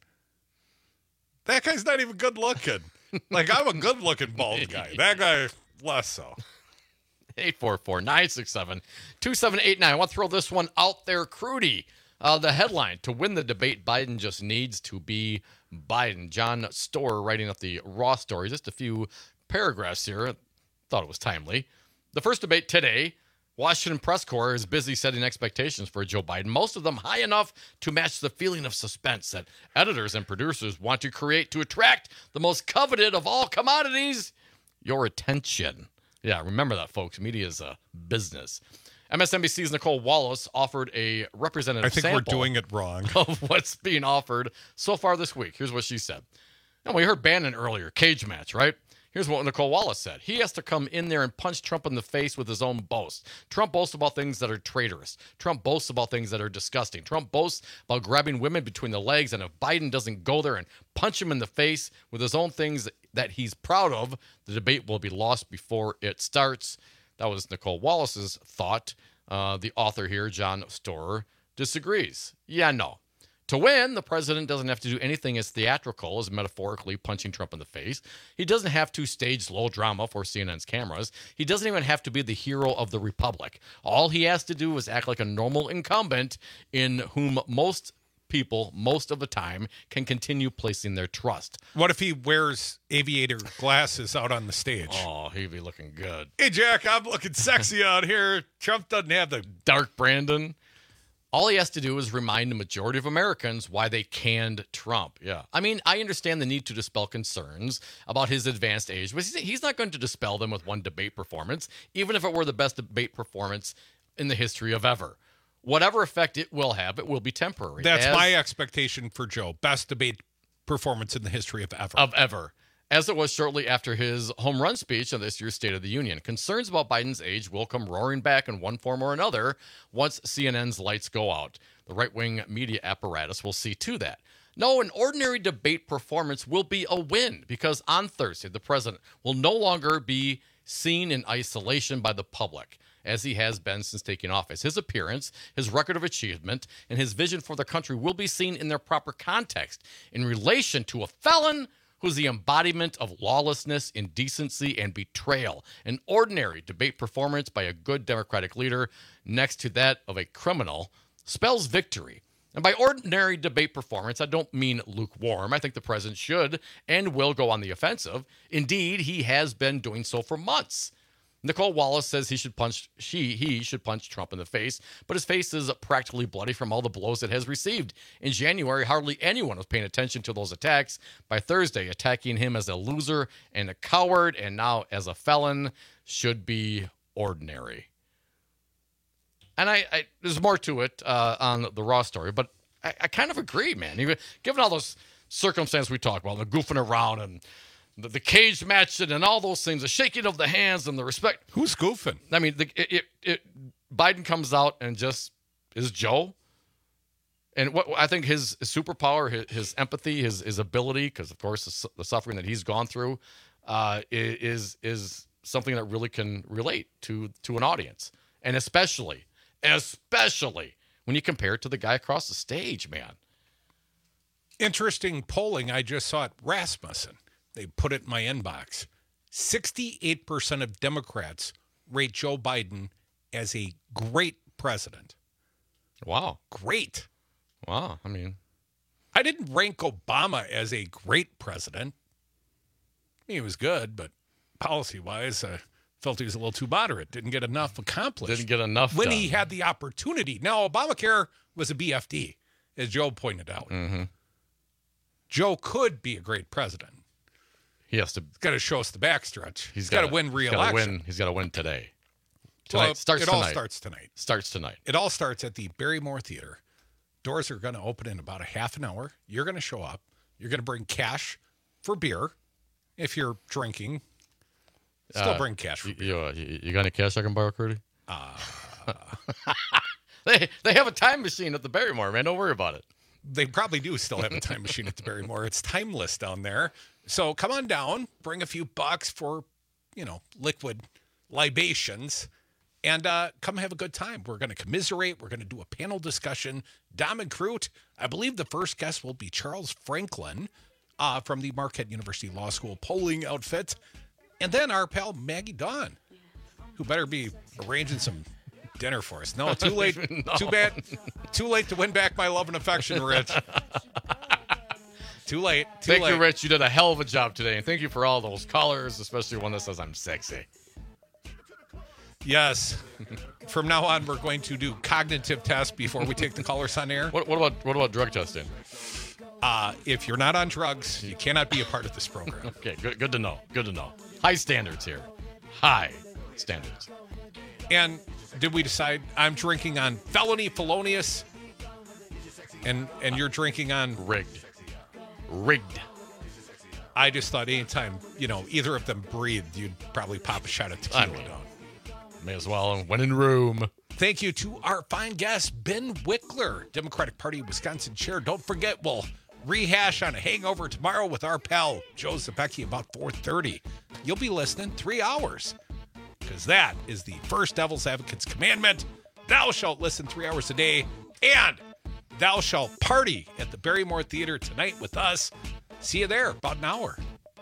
That guy's not even good looking. Like, I'm a good looking bald guy. That guy, less so. eight four four, nine six seven, two seven eight nine. I want to throw this one out there, Crudy. Uh, the headline, to win the debate, Biden just needs to be Biden. John Storer writing up the Raw story. Just a few paragraphs here. Thought it was timely. The first debate today, Washington press corps is busy setting expectations for Joe Biden, most of them high enough to match the feeling of suspense that editors and producers want to create to attract the most coveted of all commodities, your attention. Yeah, remember that, folks. Media is a business. M S N B C's Nicole Wallace offered a representative I think sample we're doing it wrong. of what's being offered so far this week. Here's what she said. And we heard Bannon earlier, cage match, right? Here's what Nicole Wallace said. He has to come in there and punch Trump in the face with his own boast. Trump boasts about things that are traitorous. Trump boasts about things that are disgusting. Trump boasts about grabbing women between the legs, and if Biden doesn't go there and punch him in the face with his own things that he's proud of, the debate will be lost before it starts. That was Nicole Wallace's thought. Uh, the author here, John Storer, disagrees. Yeah, no. To win, the president doesn't have to do anything as theatrical as metaphorically punching Trump in the face. He doesn't have to stage low drama for C N N's cameras. He doesn't even have to be the hero of the Republic. All he has to do is act like a normal incumbent in whom most people, most of the time, can continue placing their trust. What if he wears aviator glasses out on the stage? Oh, he'd be looking good. Hey, Jack, I'm looking sexy out here. Trump doesn't have the... Dark Brandon. All he has to do is remind the majority of Americans why they canned Trump. Yeah. I mean, I understand the need to dispel concerns about his advanced age, but he's not going to dispel them with one debate performance, even if it were the best debate performance in the history of ever. whatever effect it will have, it will be temporary. That's As- my expectation for Joe. Best debate performance in the history of ever. Of ever. As it was shortly after his home run speech on this year's State of the Union. Concerns about Biden's age will come roaring back in one form or another once C N N's lights go out. The right-wing media apparatus will see to that. No, an ordinary debate performance will be a win because on Thursday, the president will no longer be seen in isolation by the public, as he has been since taking office. His appearance, his record of achievement, and his vision for the country will be seen in their proper context in relation to a felon who's the embodiment of lawlessness, indecency, and betrayal. An ordinary debate performance by a good Democratic leader next to that of a criminal spells victory. And by ordinary debate performance, I don't mean lukewarm. I think the president should and will go on the offensive. Indeed, he has been doing so for months. Nicole Wallace says he should punch she he should punch Trump in the face, but his face is practically bloody from all the blows it has received. In January, hardly anyone was paying attention to those attacks. By Thursday, attacking him as a loser and a coward, and now as a felon, should be ordinary. And I, I there's more to it uh, on the Raw story, but I, I kind of agree, man. Even, given all those circumstances we talk about, the goofing around and The, the cage match and all those things, the shaking of the hands and the respect. Who's goofing? I mean, the, it, it, it, Biden comes out and just is Joe. And what I think his, his superpower, his, his empathy, his, his ability, because of course the, the suffering that he's gone through, uh, is is something that really can relate to to an audience, and especially, especially when you compare it to the guy across the stage, man. Interesting polling I just saw at Rasmussen. They put it in my inbox. sixty-eight percent of Democrats rate Joe Biden as a great president. Wow. Great. Wow. I mean, I didn't rank Obama as a great president. He was good, but policy-wise, I felt he was a little too moderate. Didn't get enough accomplished. Didn't get enough when done. he had the opportunity. Now, Obamacare was a B F D, as Joe pointed out. Mm-hmm. Joe could be a great president. He has to. He's got to show us the backstretch. He's he's got to win re-election. He's got to win. He's got to win today. Tonight Well, starts it tonight. all starts tonight. Starts tonight. It all starts at the Barrymore Theater. Doors are going to open in about a half an hour. You're going to show up. You're going to bring cash for beer if you're drinking. Still Uh, bring cash for you, beer. You, uh, you, you got any cash I can borrow, Curdy? Uh, they they have a time machine at the Barrymore, man. Don't worry about it. They probably do still have a time machine at the Barrymore. It's timeless down there. So come on down, bring a few bucks for, you know, liquid libations, and uh, come have a good time. We're going to commiserate. We're going to do a panel discussion. Dom and Crute, I believe the first guest will be Charles Franklin uh, from the Marquette University Law School polling outfit. And then our pal Maggie Dawn, who better be arranging some dinner for us. No, too late. No. Too bad. Too late to win back my love and affection, Rich. Too late. Too Thank late. you, Rich. You did a hell of a job today. And thank you for all those callers, especially one that says I'm sexy. Yes. From now on, we're going to do cognitive tests before we take the callers on air. What, what about what about drug testing? Uh, if you're not on drugs, you cannot be a part of this program. Okay, good, good to know. Good to know. High standards here. High standards. And did we decide I'm drinking on felony felonious and and you're drinking on rigged? Rigged. I just thought anytime, you know, either of them breathed, you'd probably pop a shot of tequila I mean, down. May as well. When in room. Thank you to our fine guest, Ben Wickler, Democratic Party Wisconsin chair. Don't forget, we'll rehash on a hangover tomorrow with our pal, Joe Zepecki, about four thirty. You'll be listening three hours because that is the first Devil's Advocate's commandment. Thou shalt listen three hours a day, and thou shalt party at the Barrymore Theater tonight with us. See you there, about an hour.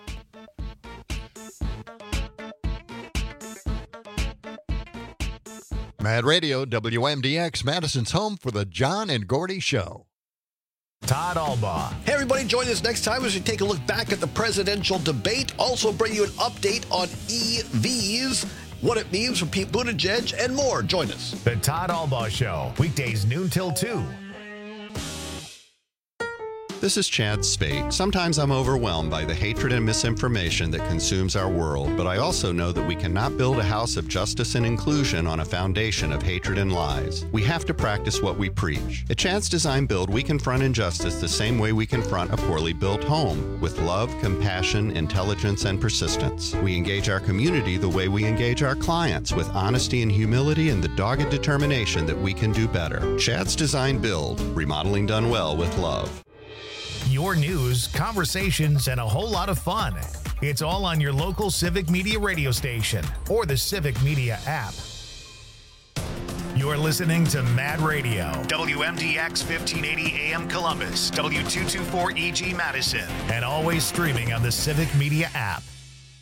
Mad Radio, W M D X, Madison's home for the John and Gordy Show. Todd Albaugh. Hey, everybody, join us next time as we take a look back at the presidential debate. Also bring you an update on E Vs, what it means for Pete Buttigieg, and more. Join us. The Todd Albaugh Show, weekdays noon till two. This is Chad Spate. Sometimes I'm overwhelmed by the hatred and misinformation that consumes our world, but I also know that we cannot build a house of justice and inclusion on a foundation of hatred and lies. We have to practice what we preach. At Chad's Design Build, we confront injustice the same way we confront a poorly built home, with love, compassion, intelligence, and persistence. We engage our community the way we engage our clients, with honesty and humility and the dogged determination that we can do better. Chad's Design Build, remodeling done well with love. Your news, conversations, and a whole lot of fun. It's all on your local Civic Media radio station or the Civic Media app. You're listening to Mad Radio, W M D X fifteen eighty A M Columbus, W two twenty-four E G Madison, and always streaming on the Civic Media app.